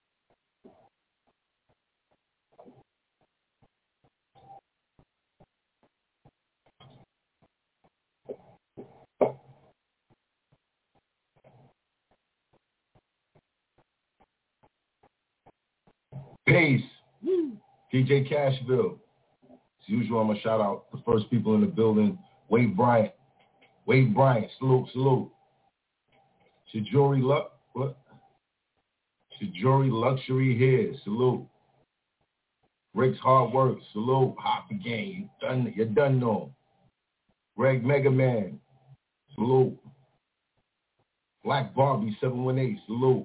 Peace. D J Cashville. As usual, I'm going to shout out the first people in the building. Wade Bryant. Wade Bryant. Salute, salute. Shajori Luck. What? Shajori Luxury here. Salute. Rick's Hard Work. Salute. Hop again. You done, you done know. Greg Mega Man. Salute. Black Barbie seven one eight, salute.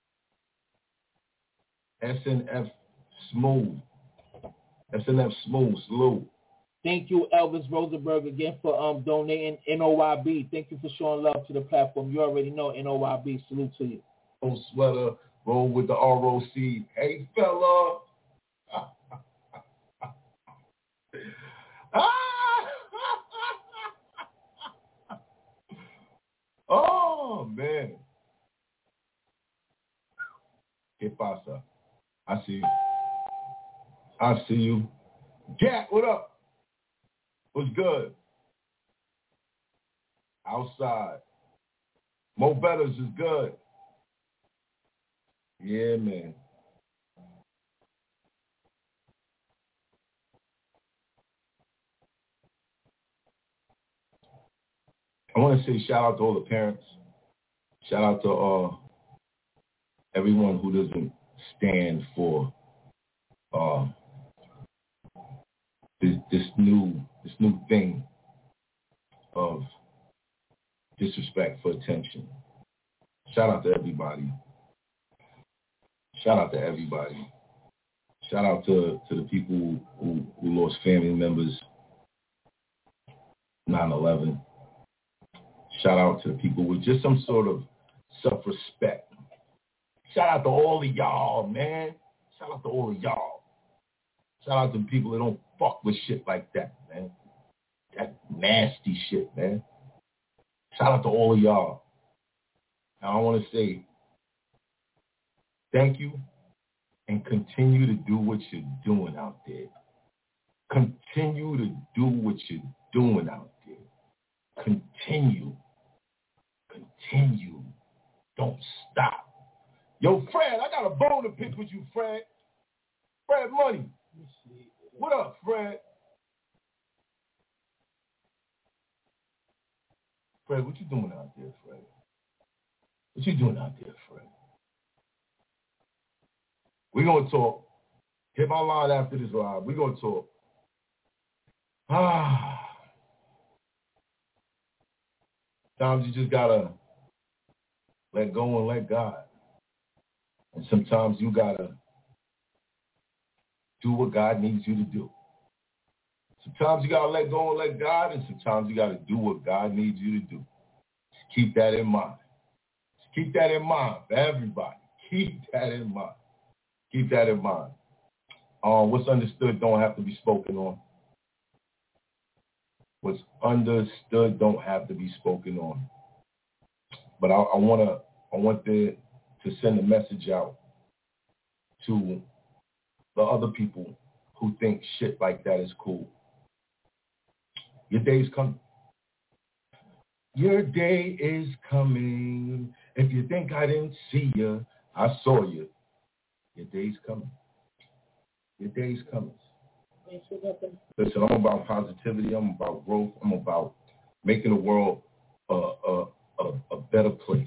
S N F Smooth. S N F Smooth, salute. Thank you, Elvis Rosenberg, again for um donating. N O Y B. Thank you for showing love to the platform. You already know N O Y B. Salute to you. Oh, sweater, roll with the R O C. Hey, fella. Oh, man. ¿Qué pasa? I see you. I see you. Jack, what up? What's good? Outside. Mo Betters is good. Yeah, man. I want to say shout out to all the parents. Shout out to uh, everyone who doesn't stand for uh, this, this new this new thing of disrespect for attention. Shout out to everybody. Shout out to everybody. Shout out to, to the people who, who lost family members nine eleven. Shout out to the people with just some sort of self-respect. Shout out to all of y'all, man. Shout out to all of y'all. Shout out to people that don't fuck with shit like that, man. That nasty shit, man. Shout out to all of y'all. Now I want to say thank you and continue to do what you're doing out there. Continue to do what you're doing out there. Continue. Continue. Don't stop. Yo, Fred, I got a bone to pick with you, Fred. Fred Money. What up, Fred? Fred, what you doing out there, Fred? What you doing out there, Fred? We're going to talk. Hit my line after this live. We're going to talk. Ah. Sometimes you just got to let go and let God. And sometimes you got to do what God needs you to do. Sometimes you got to let go and let God, and sometimes you got to do what God needs you to do. Just keep that in mind. Just keep that in mind for everybody. Keep that in mind. Keep that in mind. Um, what's understood don't have to be spoken on. What's understood don't have to be spoken on. But I, I want to I want the, to send a message out to the other people who think shit like that is cool. Your day's coming. Your day is coming. If you think I didn't see you, I saw you. Your day's coming. Your day's coming. Listen, I'm about positivity. I'm about growth. I'm about making the world a, a, a, a better place.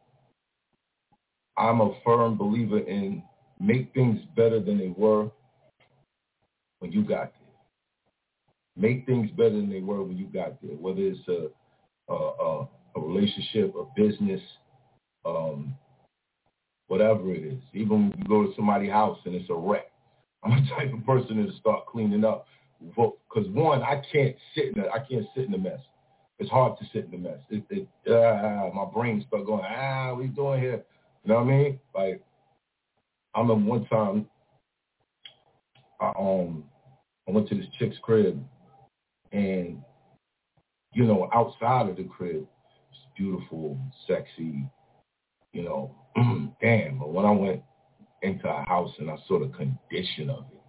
I'm a firm believer in make things better than they were when you got there. Make things better than they were when you got there, whether it's a a, a, a relationship, a business, um, whatever it is. Even when you go to somebody's house and it's a wreck. I'm the type of person to start cleaning up. Because one, I can't sit in a, I can't sit in the mess. It's hard to sit in the mess. It, it, uh, my brain start going, ah, what are you doing here? You know what I mean? Like, I remember one time, I, um, I went to this chick's crib, and, you know, outside of the crib, it's beautiful, sexy, you know, damn. But when I went into a house and I saw the condition of it,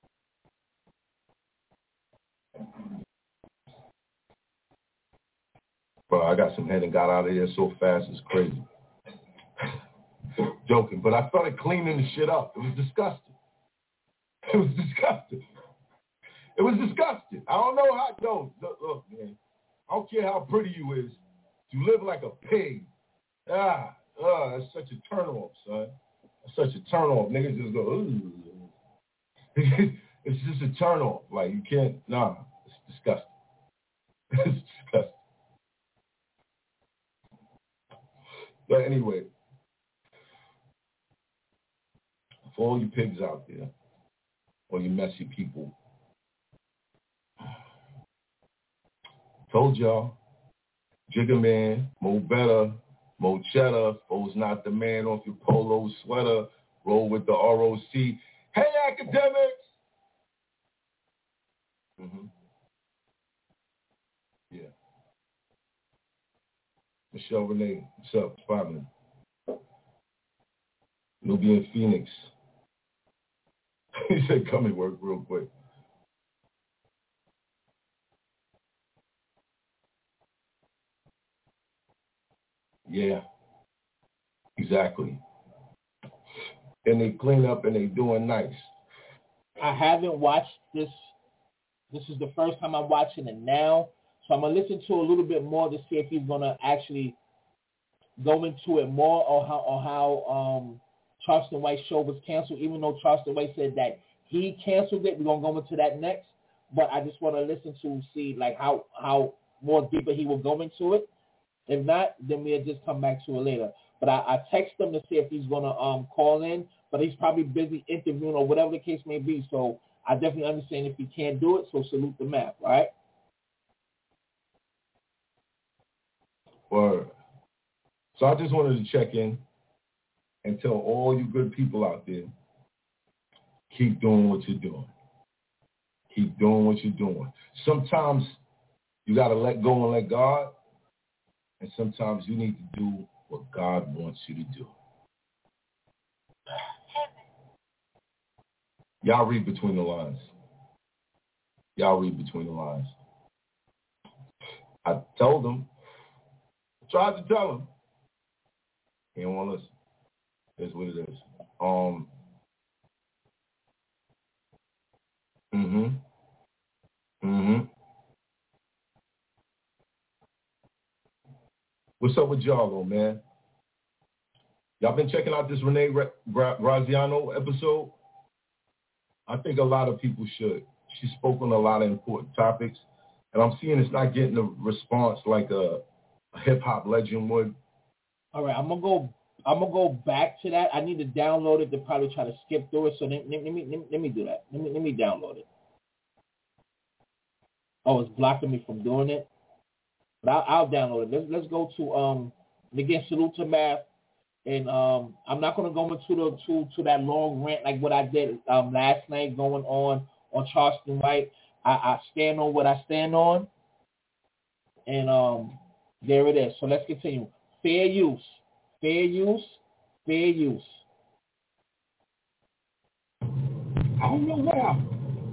bro, I got some head and got out of there so fast, it's crazy. Joking, but I started cleaning the shit up. It was disgusting. It was disgusting. It was disgusting. I don't know how, no, look, look, man. I don't care how pretty you is. You live like a pig. Ah, ah, that's such a turn off, son. That's such a turn off. Niggas just go, ooh. It's just a turn off. Like, you can't, nah, it's disgusting. It's disgusting. But anyway, for all you pigs out there, all you messy people, told y'all, Jigga Man, Mo Better, Mo Cheddar, Fo's not the man off your polo sweater, roll with the R O C. Hey, academics! Mm-hmm. Yeah. Michelle Renee, what's up? Spotman. Nubian Phoenix. He said, come and work real quick. Yeah, exactly. And they clean up and they doing nice. I haven't watched this. This is the first time I'm watching it now. So I'm going to listen to a little bit more to see if he's going to actually go into it more or how or how um, Charleston White's show was canceled, even though Charleston White said that he canceled it. We're going to go into that next. But I just want to listen to see like how, how more deeper he will go into it. If not, then we'll just come back to it later. But I, I text him to see if he's going to um, call in, but he's probably busy interviewing or whatever the case may be. So I definitely understand if he can't do it, so salute the map, all right? Word. So I just wanted to check in and tell all you good people out there, keep doing what you're doing. Keep doing what you're doing. Sometimes you got to let go and let God. And sometimes you need to do what God wants you to do. Y'all read between the lines. Y'all read between the lines. I told him, tried to tell him. He didn't want to listen. That's what it is. Um. Mm-hmm. Mm-hmm. What's up with y'all, though, man? Y'all been checking out this Renee Graziano episode? I think a lot of people should. She spoke on a lot of important topics, and I'm seeing it's not getting a response like a, a hip-hop legend would. All right, I'm gonna go. I'm gonna go back to that. I need to download it to probably try to skip through it. So let, let, let me let, let me do that. Let me let me download it. Oh, it's blocking me from doing it. But I'll, I'll download it. Let's let's go to um again salute to Math, and um I'm not gonna go into the to to that long rant like what I did um last night going on on Charleston White. I, I stand on what I stand on, and um there it is. So let's continue. Fair use, fair use, fair use. I don't know where.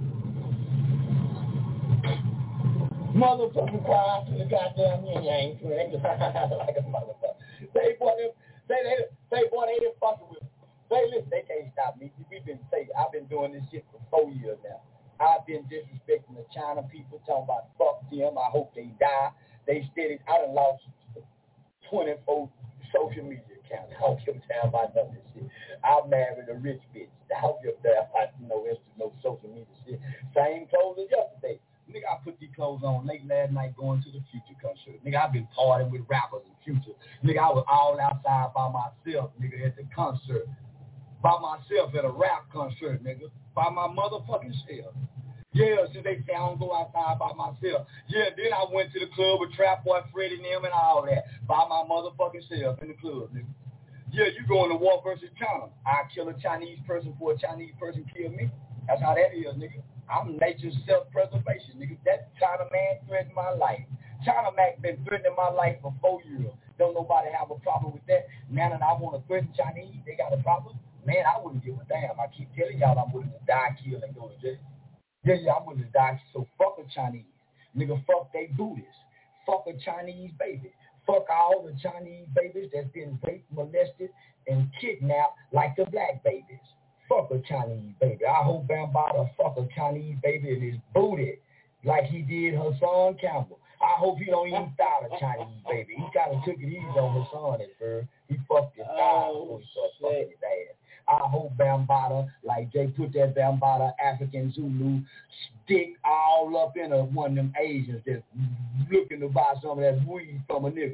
Motherfucking quiet to the goddamn yin yang twin. Like a motherfucker. They boy, they, they, they boy, they didn't fucking with me. They listen, they can't stop me. We've been saying, I've been doing this shit for four years now. I've been disrespecting the China people, talking about fuck them. I hope they die. They steady. I done lost twenty-four social media accounts. I don't give a damn about none of this shit. I married a rich bitch. I don't give a damn about no no social media shit. Same clothes as yesterday. Nigga, I put these clothes on late last night going to the Future concert. Nigga, I've been partying with rappers in Future. Nigga, I was all outside by myself, nigga, at the concert. By myself at a rap concert, nigga. By my motherfucking self. Yeah, so they say I don't go outside by myself. Yeah, then I went to the club with Trap Boy, Freddie and them and all that. By my motherfucking self in the club, nigga. Yeah, you going to war versus China. I kill a Chinese person before a Chinese person kill me. That's how that is, nigga. I'm nature's self-preservation, nigga. That China man threatened my life. China man been threatening my life for four years. Don't nobody have a problem with that. Now that I want to threaten Chinese, they got a problem? Man, I wouldn't give a damn. I keep telling y'all I'm willing to die, kill, and go to jail. Yeah, yeah, I'm willing to die. So fuck a Chinese. Nigga, fuck they Buddhists. Fuck a Chinese baby. Fuck all the Chinese babies that's been raped, molested, and kidnapped like the black babies. Fuck a Chinese baby. I hope Bambaataa fuck a Chinese baby in his booty like he did Hassan Campbell. I hope he don't even thought a Chinese baby. He kind of took it easy on Hassan at first. He fucked his thigh before he started fucking his ass. I hope Bambaataa, like Jay put that Bambaataa African Zulu stick all up in a, one of them Asians that's looking to buy some of that weed from a nigga.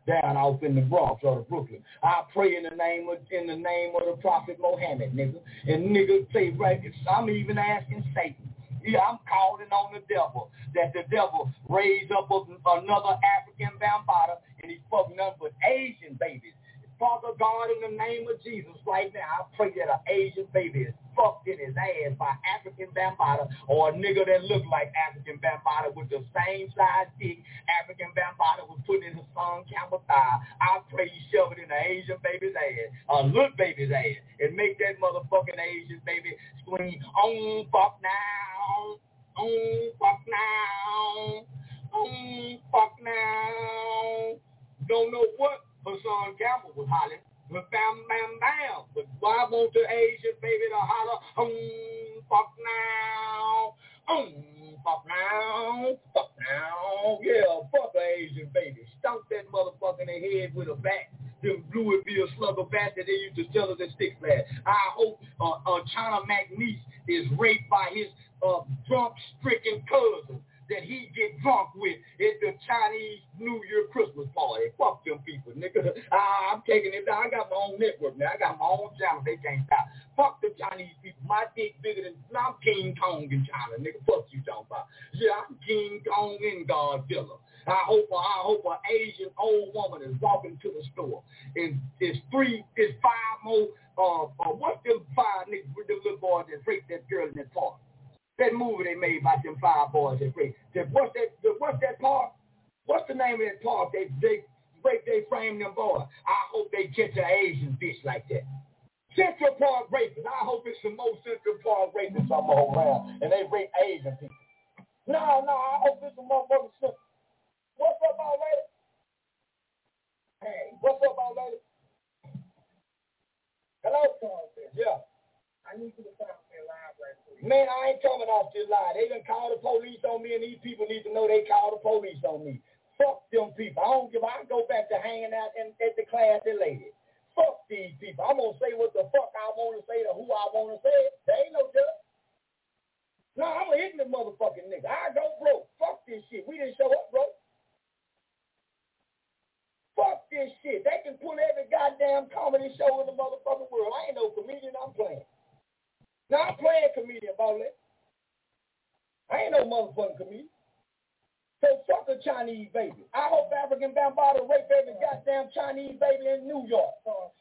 down off in the Bronx or the Brooklyn. I pray in the name of in the name of the Prophet Muhammad, nigga. And nigga say right, I'm even asking Satan. Yeah, I'm calling on the devil that the devil raise up another African Bambaataa and he's fucking nothing but Asian babies. Father God, in the name of Jesus, right now, I pray that an Asian baby is fucked in his ass by African Bambaataa or a nigga that look like African Bambaataa with the same size dick African Bambaataa was putting in his son camel thigh. I pray you shove it in an Asian baby's ass, a little baby's ass, and make that motherfucking Asian baby scream, oh, fuck now, oh, fuck now, oh, fuck now. Don't know what Hassan Campbell was hollering, but bam, bam, bam. But why won't the Asian baby to holler, um, fuck now, um, fuck now, fuck now. Yeah, fuck an Asian baby. Stunk that motherfucker in the head with a bat. Them Louisville slugger bat that they used to sell us at Six Flags. I hope uh, uh, China McNeese is raped by his uh, drunk-stricken cousin that he get drunk with at the Chinese New Year Christmas party. Fuck them people, nigga. Ah, I'm taking it down. I got my own network now. I got my own channel. They can't stop. Fuck the Chinese people. My dick bigger than, I'm King Kong in China, nigga. Fuck you talking about. Yeah, I'm King Kong in Godzilla. I hope, I hope an Asian old woman is walking to the store and it's three, it's five more, uh, uh what's them five niggas with them little boys that raped that girl in that park? That movie they made about them five boys that raped. What's that? What's that park? What's the name of that park? They they rape, they frame them boys. I hope they catch an Asian bitch like that. Central Park rapists. I hope it's some more Central Park rapists I'm around and they rape Asian people. No, no, I hope it's some motherfuckers. What's up, old lady? Hey, what's up, old lady? Hello, Carlton. Yeah. I need you to come off their live right quick. Man, I ain't coming off this live. They done called the police on me, and these people need to know they called the police on me. Fuck them people. I don't give. I go back to hanging out in, at the class at ladies. Fuck these people. I'm gonna say what the fuck I want to say to who I want to say it. There ain't no judge. No, I'm an ignorant motherfucking nigga. I go broke. Fuck this shit. We didn't show up broke. Fuck this shit. They can put every goddamn comedy show in the motherfucking world. I ain't no comedian. I'm playing. Now, I'm playing comedian, Bowlet. I ain't no motherfucking comedian. So fuck a Chinese baby. I hope African Bambaataa rape every goddamn Chinese baby in New York.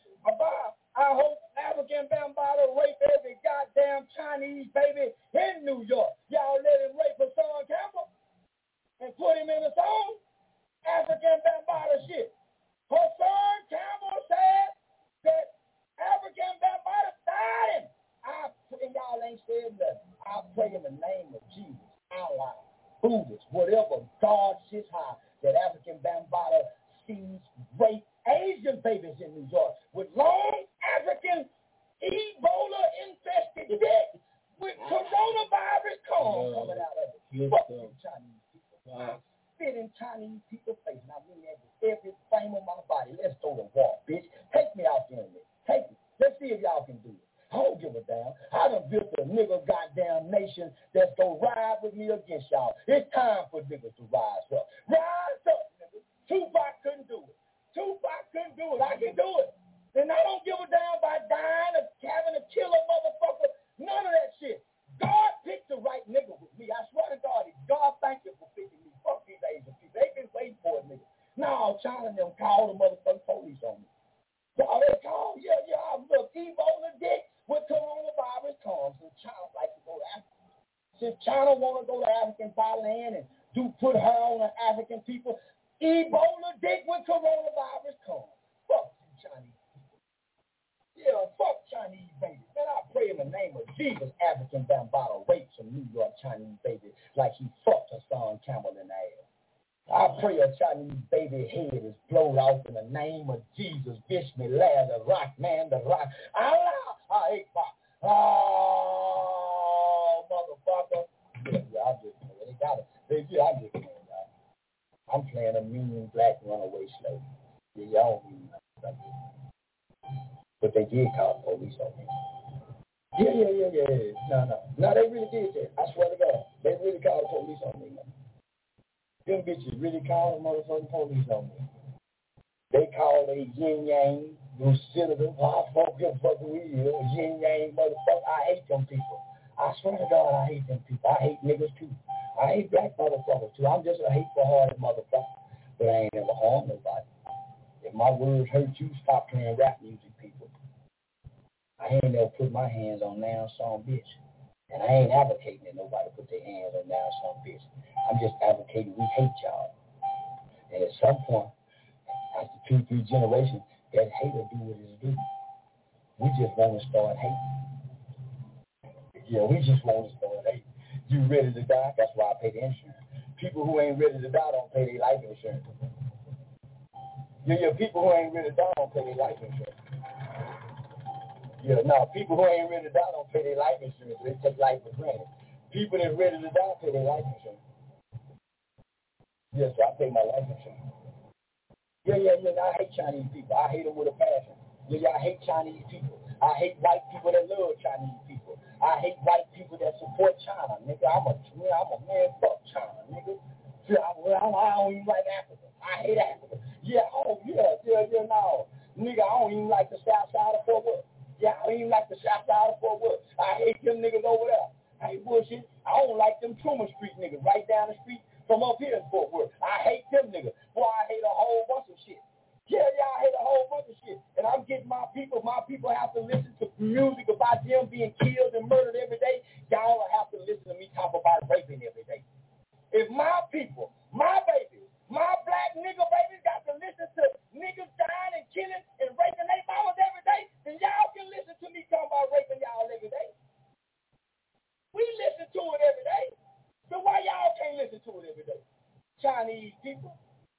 I hope African Bambaataa rape every goddamn Chinese baby in New York. Y'all let him rape Hassan Campbell and put him in a song? African Bambaataa shit. Hassan Campbell said that African Bambaataa died him. I pray, y'all ain't said nothing. I pray in the name of Jesus, Allah, Buddhists, whatever, God sits high, that African Bambaataa sees rape Asian babies in New York with long African Ebola-infested dick with coronavirus corn coming out of it. Fuck them Chinese people. I spit in Chinese people's face, and I mean that with every frame of my body. Let's go to war, bitch. Take me out there. Take me. Let's see if y'all can do it. I don't give a damn. I done built a nigga goddamn nation that's gonna ride with me against y'all. It's time for niggas to rise up. Rise up, nigga. Tupac couldn't do it. Tupac couldn't do it. I can do it. And I don't give a damn about dying or having to kill a motherfucker. None of that shit. God picked the right nigga with me. I swear to God, God thank you for picking me. Fuck these Asian people. They been waiting for it, nigga. Now China them call the motherfucking police on me. Y'all they call, yeah, yeah, I look, Ebola dick. When coronavirus comes, and China like to go to Africa. Since China want to go to African land and do put her on the African people, Ebola dick when coronavirus comes. Fuck you Chinese people. Yeah, fuck Chinese babies. Man, I pray in the name of Jesus, African Bambaataa rapes a New York Chinese baby like he fucked Hassan Campbell in the ass. I pray a Chinese baby head is blown off in the name of Jesus. Bismillah, the rock, man, the rock. Allah, I hate pop. Oh, motherfucker. Yeah, yeah, I just play. They got it. They, yeah, I just play, y'all. I'm playing a mean black runaway slave. Yeah, y'all don't mean nothing. But they did call the police on me. Yeah, yeah, yeah, yeah, yeah. No, no. No, they really did that. I swear to God. They really called the police on me, man. Them bitches really called the motherfucking police on me. They call they yin yang, those senators. I fuck your fucking we here, yin yang motherfucker. I hate them people. I swear to God, I hate them people. I hate niggas too. I hate black motherfuckers too. I'm just a hateful-hearted motherfucker. But I ain't never harmed nobody. If my words hurt you, stop playing rap music, people. I ain't never put my hands on now some bitch. And I ain't advocating that nobody put their hands on now some bitch. I'm just advocating we hate y'all. And at some point, after two, three generations, that hate will do what it's do. We just want to start hating. Yeah, we just want to start hating. You ready to die? That's why I pay the insurance. People who ain't ready to die don't pay their life insurance. Yeah, yeah, people who ain't ready to die don't pay their life insurance. Yeah, no, people who ain't ready to die don't pay their life insurance. They take life for granted. People that's ready to die pay their life insurance. Yes, I pay my life insurance. Yeah, yeah, yeah, I hate Chinese people. I hate them with a passion. Yeah, yeah, I hate Chinese people. I hate white people that love Chinese people. I hate white people that support China, nigga. I'm a, I'm a man, fuck China, nigga. Yeah, I, I, I don't even like Africa. I hate Africa. Yeah, oh, yeah, yeah, yeah, no. Nigga, I don't even like the south side of Fort Worth. Yeah, I don't even like the south side of Fort Worth. I hate them niggas over there. I hate bullshit. I don't like them Truman Street niggas right down the street from up here in Fort Worth. I hate them niggas. Boy, I hate a whole bunch of shit. Yeah, yeah, I hate a whole bunch of shit. And I'm getting my people, my people have to listen to music about them being killed and murdered every day. Y'all have to listen to me talk about raping every day. If my people, my babies, my black nigga babies got to listen to niggas dying and killing and raping their mamas every day, then y'all can listen to me talk about raping y'all every day. We listen to it every day. So why y'all can't listen to it every day? Chinese people.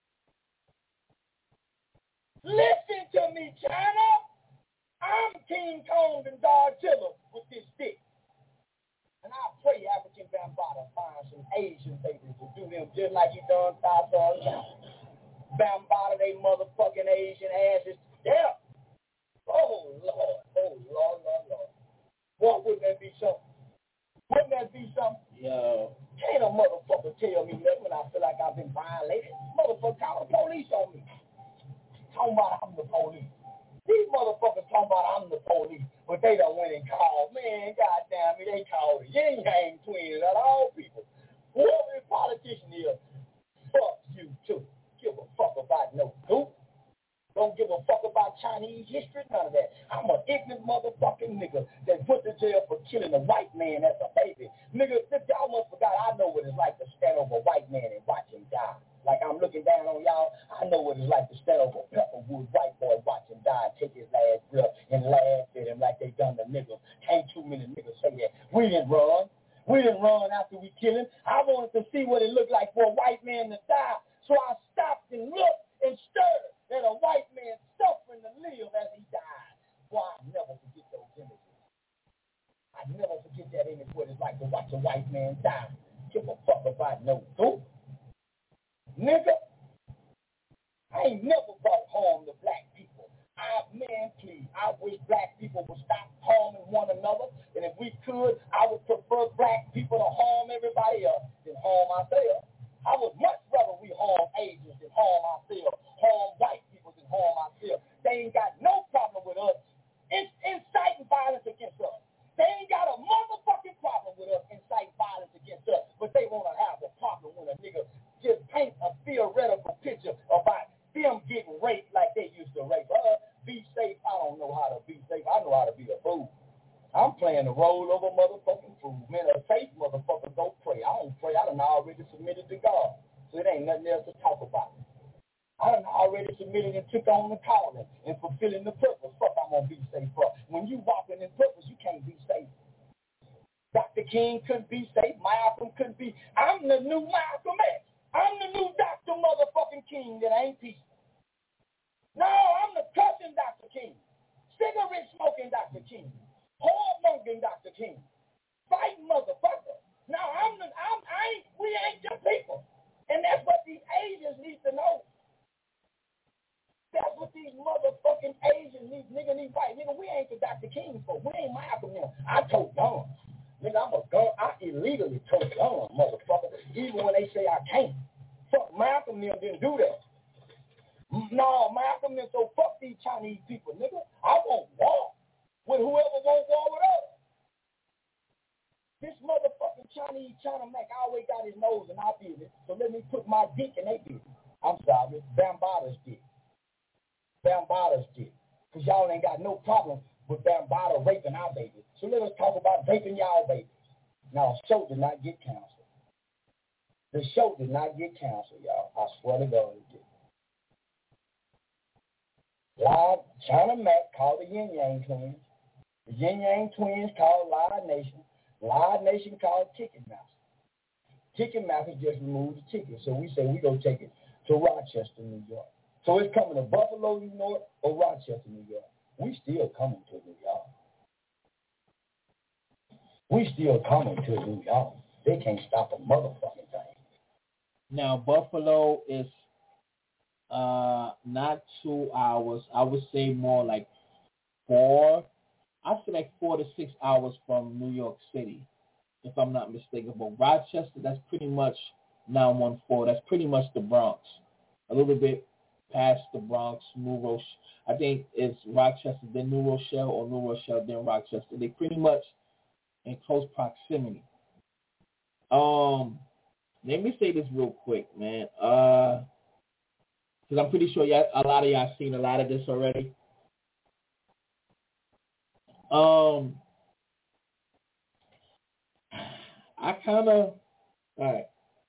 Listen to me, China. I'm King Kong and Godzilla with this stick. And I pray African Bambaataa find some Asian babies to do them just like you done South Carolina. Bambaataa they motherfucking Asian asses to death. Oh, Lord. Oh, Lord, Lord, Lord. What wouldn't that be something? Wouldn't that be something? Yo. Can't a motherfucker tell me nothing when I feel like I've been violated? Motherfucker call the police on me. Talking about I'm the police. These motherfuckers talking about I'm the police, but they done went and called. Man, goddamn me, they called the Yin Yang twins out of all people. Whoever the politician is, fuck you too. Give a fuck about no goop. Don't give a fuck about Chinese history, none of that. I'm an ignorant motherfucking nigga that put to jail for killing a white man as a baby. Nigga, y'all must forgot I know what it's like to stand over a white man and watch him die. Like I'm looking down on y'all, I know what it's like to stand over a Pepperwood white boy, watch him die and take his last breath and laugh at him like they done the nigga. Can't too many niggas say that. We didn't run. We didn't run after we killed him. I wanted to see what it looked like for a white man to die. So I stopped and looked and stirred that a white man suffering to live as he died. Boy, I never forget those images. I never forget that image what it's like to watch a white man die. Give a fuck about no dope. Nigga, I ain't never brought harm to black people. I, man, please, I wish black people would stop harming one another. And if we could, I would prefer black people to harm everybody else than harm ourselves. I would much rather we harm Asians than harm ourselves, harm white people than harm ourselves. They ain't got no problem with us in- inciting violence against us. They ain't got a motherfucking problem with us inciting violence against us, but they want to have a problem when a nigga just paint a theoretical picture about them getting raped like they used to rape us. Be safe. I don't know how to be safe. I know how to be a fool. I'm playing the role of a motherfucking fool. Man, a safe motherfucker don't pray. I don't pray. I done already submitted to God. So it ain't nothing else to talk about. I done already submitted and took on the calling and fulfilling the purpose. Fuck, I'm going to be safe for. When you walking in purpose, you can't be safe. Doctor King couldn't be safe. Malcolm couldn't be. I'm the new Malcolm X. I'm the new Doctor motherfucking King that ain't peaceful. No, I'm the cussing Doctor King. Cigarette smoking Doctor King. Whoremongering Doctor King. Fighting motherfucker. No, I'm the, I'm, I ain't, we ain't your people. And that's what these Asians need to know. That's what these motherfucking Asians need, nigga, these white nigga, we ain't the Doctor King for. We ain't Malcolm now. I told guns. Nigga, I'm a gun. I illegally told guns, motherfucker. Even when they say I can't. Fuck, Malcolm them didn't do that. No, Malcolm, and so fuck these Chinese people, nigga. I want war with whoever want war with us. This motherfucking Chinese China Mac always got his nose in our business, so let me put my dick in their business. I'm sorry, Bambaata's dick. Bambaata's dick. Because y'all ain't got no problem with Bambaataa raping our babies. So let us talk about raping y'all babies. Now, the show did not get canceled. The show did not get canceled, y'all. I swear to God it did. Live, China Mac called the Yin Yang Twins. The Yin Yang Twins called Live Nation. Live Nation called Ticketmaster. Ticketmaster just removed the ticket. So we say we go take it to Rochester, New York. So it's coming to Buffalo, New York, or Rochester, New York. We still coming to New York. We still coming to New York. They can't stop a motherfucking thing. Now, Buffalo is uh, not two hours. I would say more like four. I'd say like four to six hours from New York City, if I'm not mistaken. But Rochester, that's pretty much nine one four. That's pretty much the Bronx. A little bit past the Bronx, New Rochelle. I think it's Rochester, then New Rochelle, or New Rochelle, then Rochester. They pretty much in close proximity. Um, let me say this real quick, man. Uh, because I'm pretty sure y'all, a lot of y'all seen a lot of this already. Um, I kind of, all right.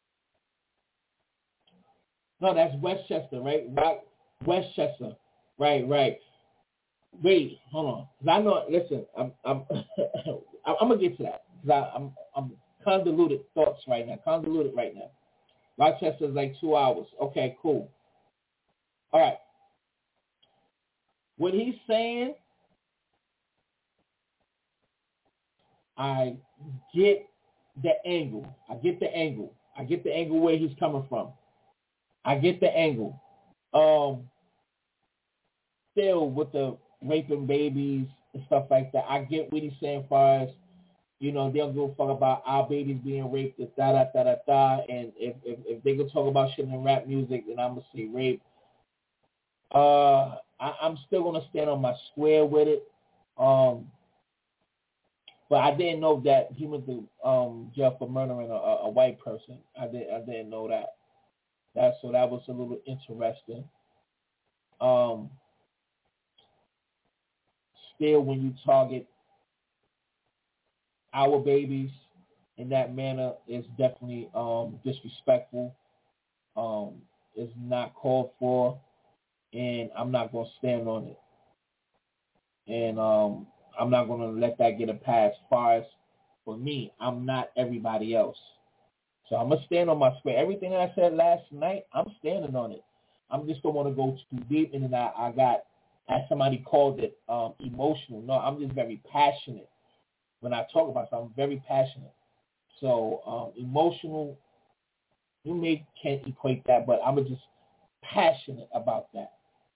No, that's Westchester, right? Right, Westchester, right, right. Wait, hold on. Cause I know. Listen, I'm, I'm, I'm gonna get to that. Cause I, I'm, I'm convoluted thoughts right now. Convoluted right now. Rochester is like two hours. Okay, cool. All right. What he's saying, I get the angle. I get the angle. I get the angle where he's coming from. I get the angle. Um, still with the raping babies and stuff like that, I get what he's saying as far as, you know, they'll give a fuck about our babies being raped, da da da da da. And if if, if they could talk about shit in rap music, then I'm gonna say rape. Uh, I, I'm still gonna stand on my square with it. Um, but I didn't know that he went to um jail for murdering a, a white person. I didn't I didn't know that. That so that was a little interesting. Um, still, when you target our babies in that manner, is definitely um, disrespectful. Um, it's not called for, and I'm not going to stand on it. And um, I'm not going to let that get a pass. As far as for me, I'm not everybody else. So I'm going to stand on my square. Everything I said last night, I'm standing on it. I'm just don't want to go too deep. And then I, I got, as somebody called it, um, emotional. No, I'm just very passionate. When I talk about something, I'm very passionate. So um, emotional, you may can't equate that, but I'm just passionate about that.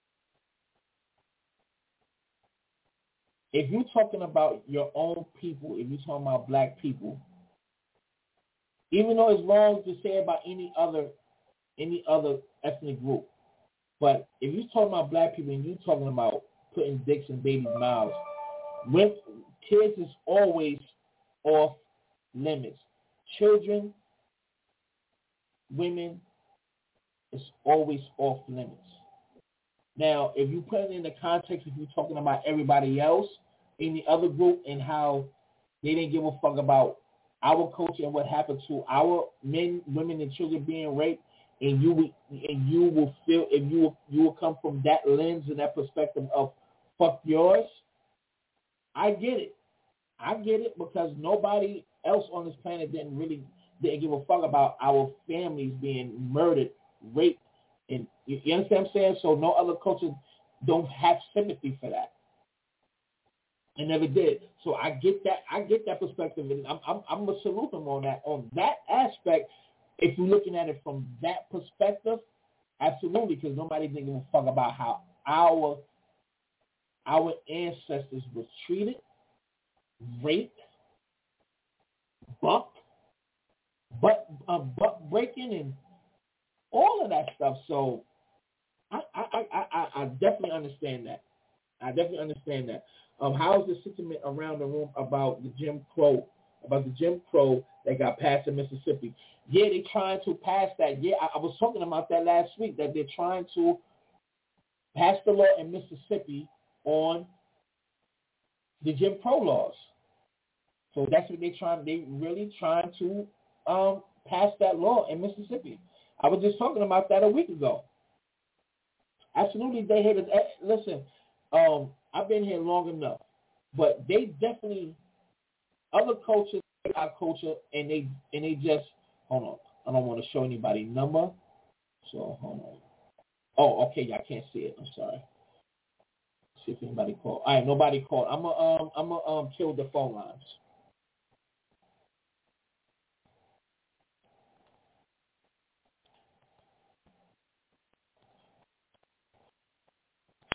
If you're talking about your own people, if you're talking about black people, even though it's wrong to say about any other any other ethnic group, but if you're talking about black people and you're talking about putting dicks in babies' mouths, when kids is always off limits. Children, women, is always off limits. Now, if you put it in the context, if you're talking about everybody else in the other group and how they didn't give a fuck about our culture and what happened to our men, women, and children being raped, and you will, and you will feel, if you will, you will come from that lens and that perspective of fuck yours, I get it. I get it because nobody else on this planet didn't really didn't give a fuck about our families being murdered, raped, and you, you understand what I'm saying? So no other culture don't have sympathy for that. I never did. So I get that. I get that perspective, and I'm I'm, I'm gonna salute them on that on that aspect. If you're looking at it from that perspective, absolutely, because nobody didn't give a fuck about how our our ancestors were treated, raped, bucked, butt uh, butt breaking, and all of that stuff. So I, I, I, I, I definitely understand that. I definitely understand that. Um, how is the sentiment around the room about the Jim Crow, about the Jim Crow that got passed in Mississippi? Yeah, they're trying to pass that. Yeah, I, I was talking about that last week, that they're trying to pass the law in Mississippi on the Jim Crow laws. So that's what they're trying. They really trying to um, pass that law in Mississippi. I was just talking about that a week ago. Absolutely, they hate it. Listen, um, I've been here long enough, but they definitely other cultures, our culture, and they and they just hold on. I don't want to show anybody number, so hold on. Oh, okay, y'all can't see it. I'm sorry. See if anybody called. All right, nobody called. I'm gonna um I'm gonna um kill the phone lines.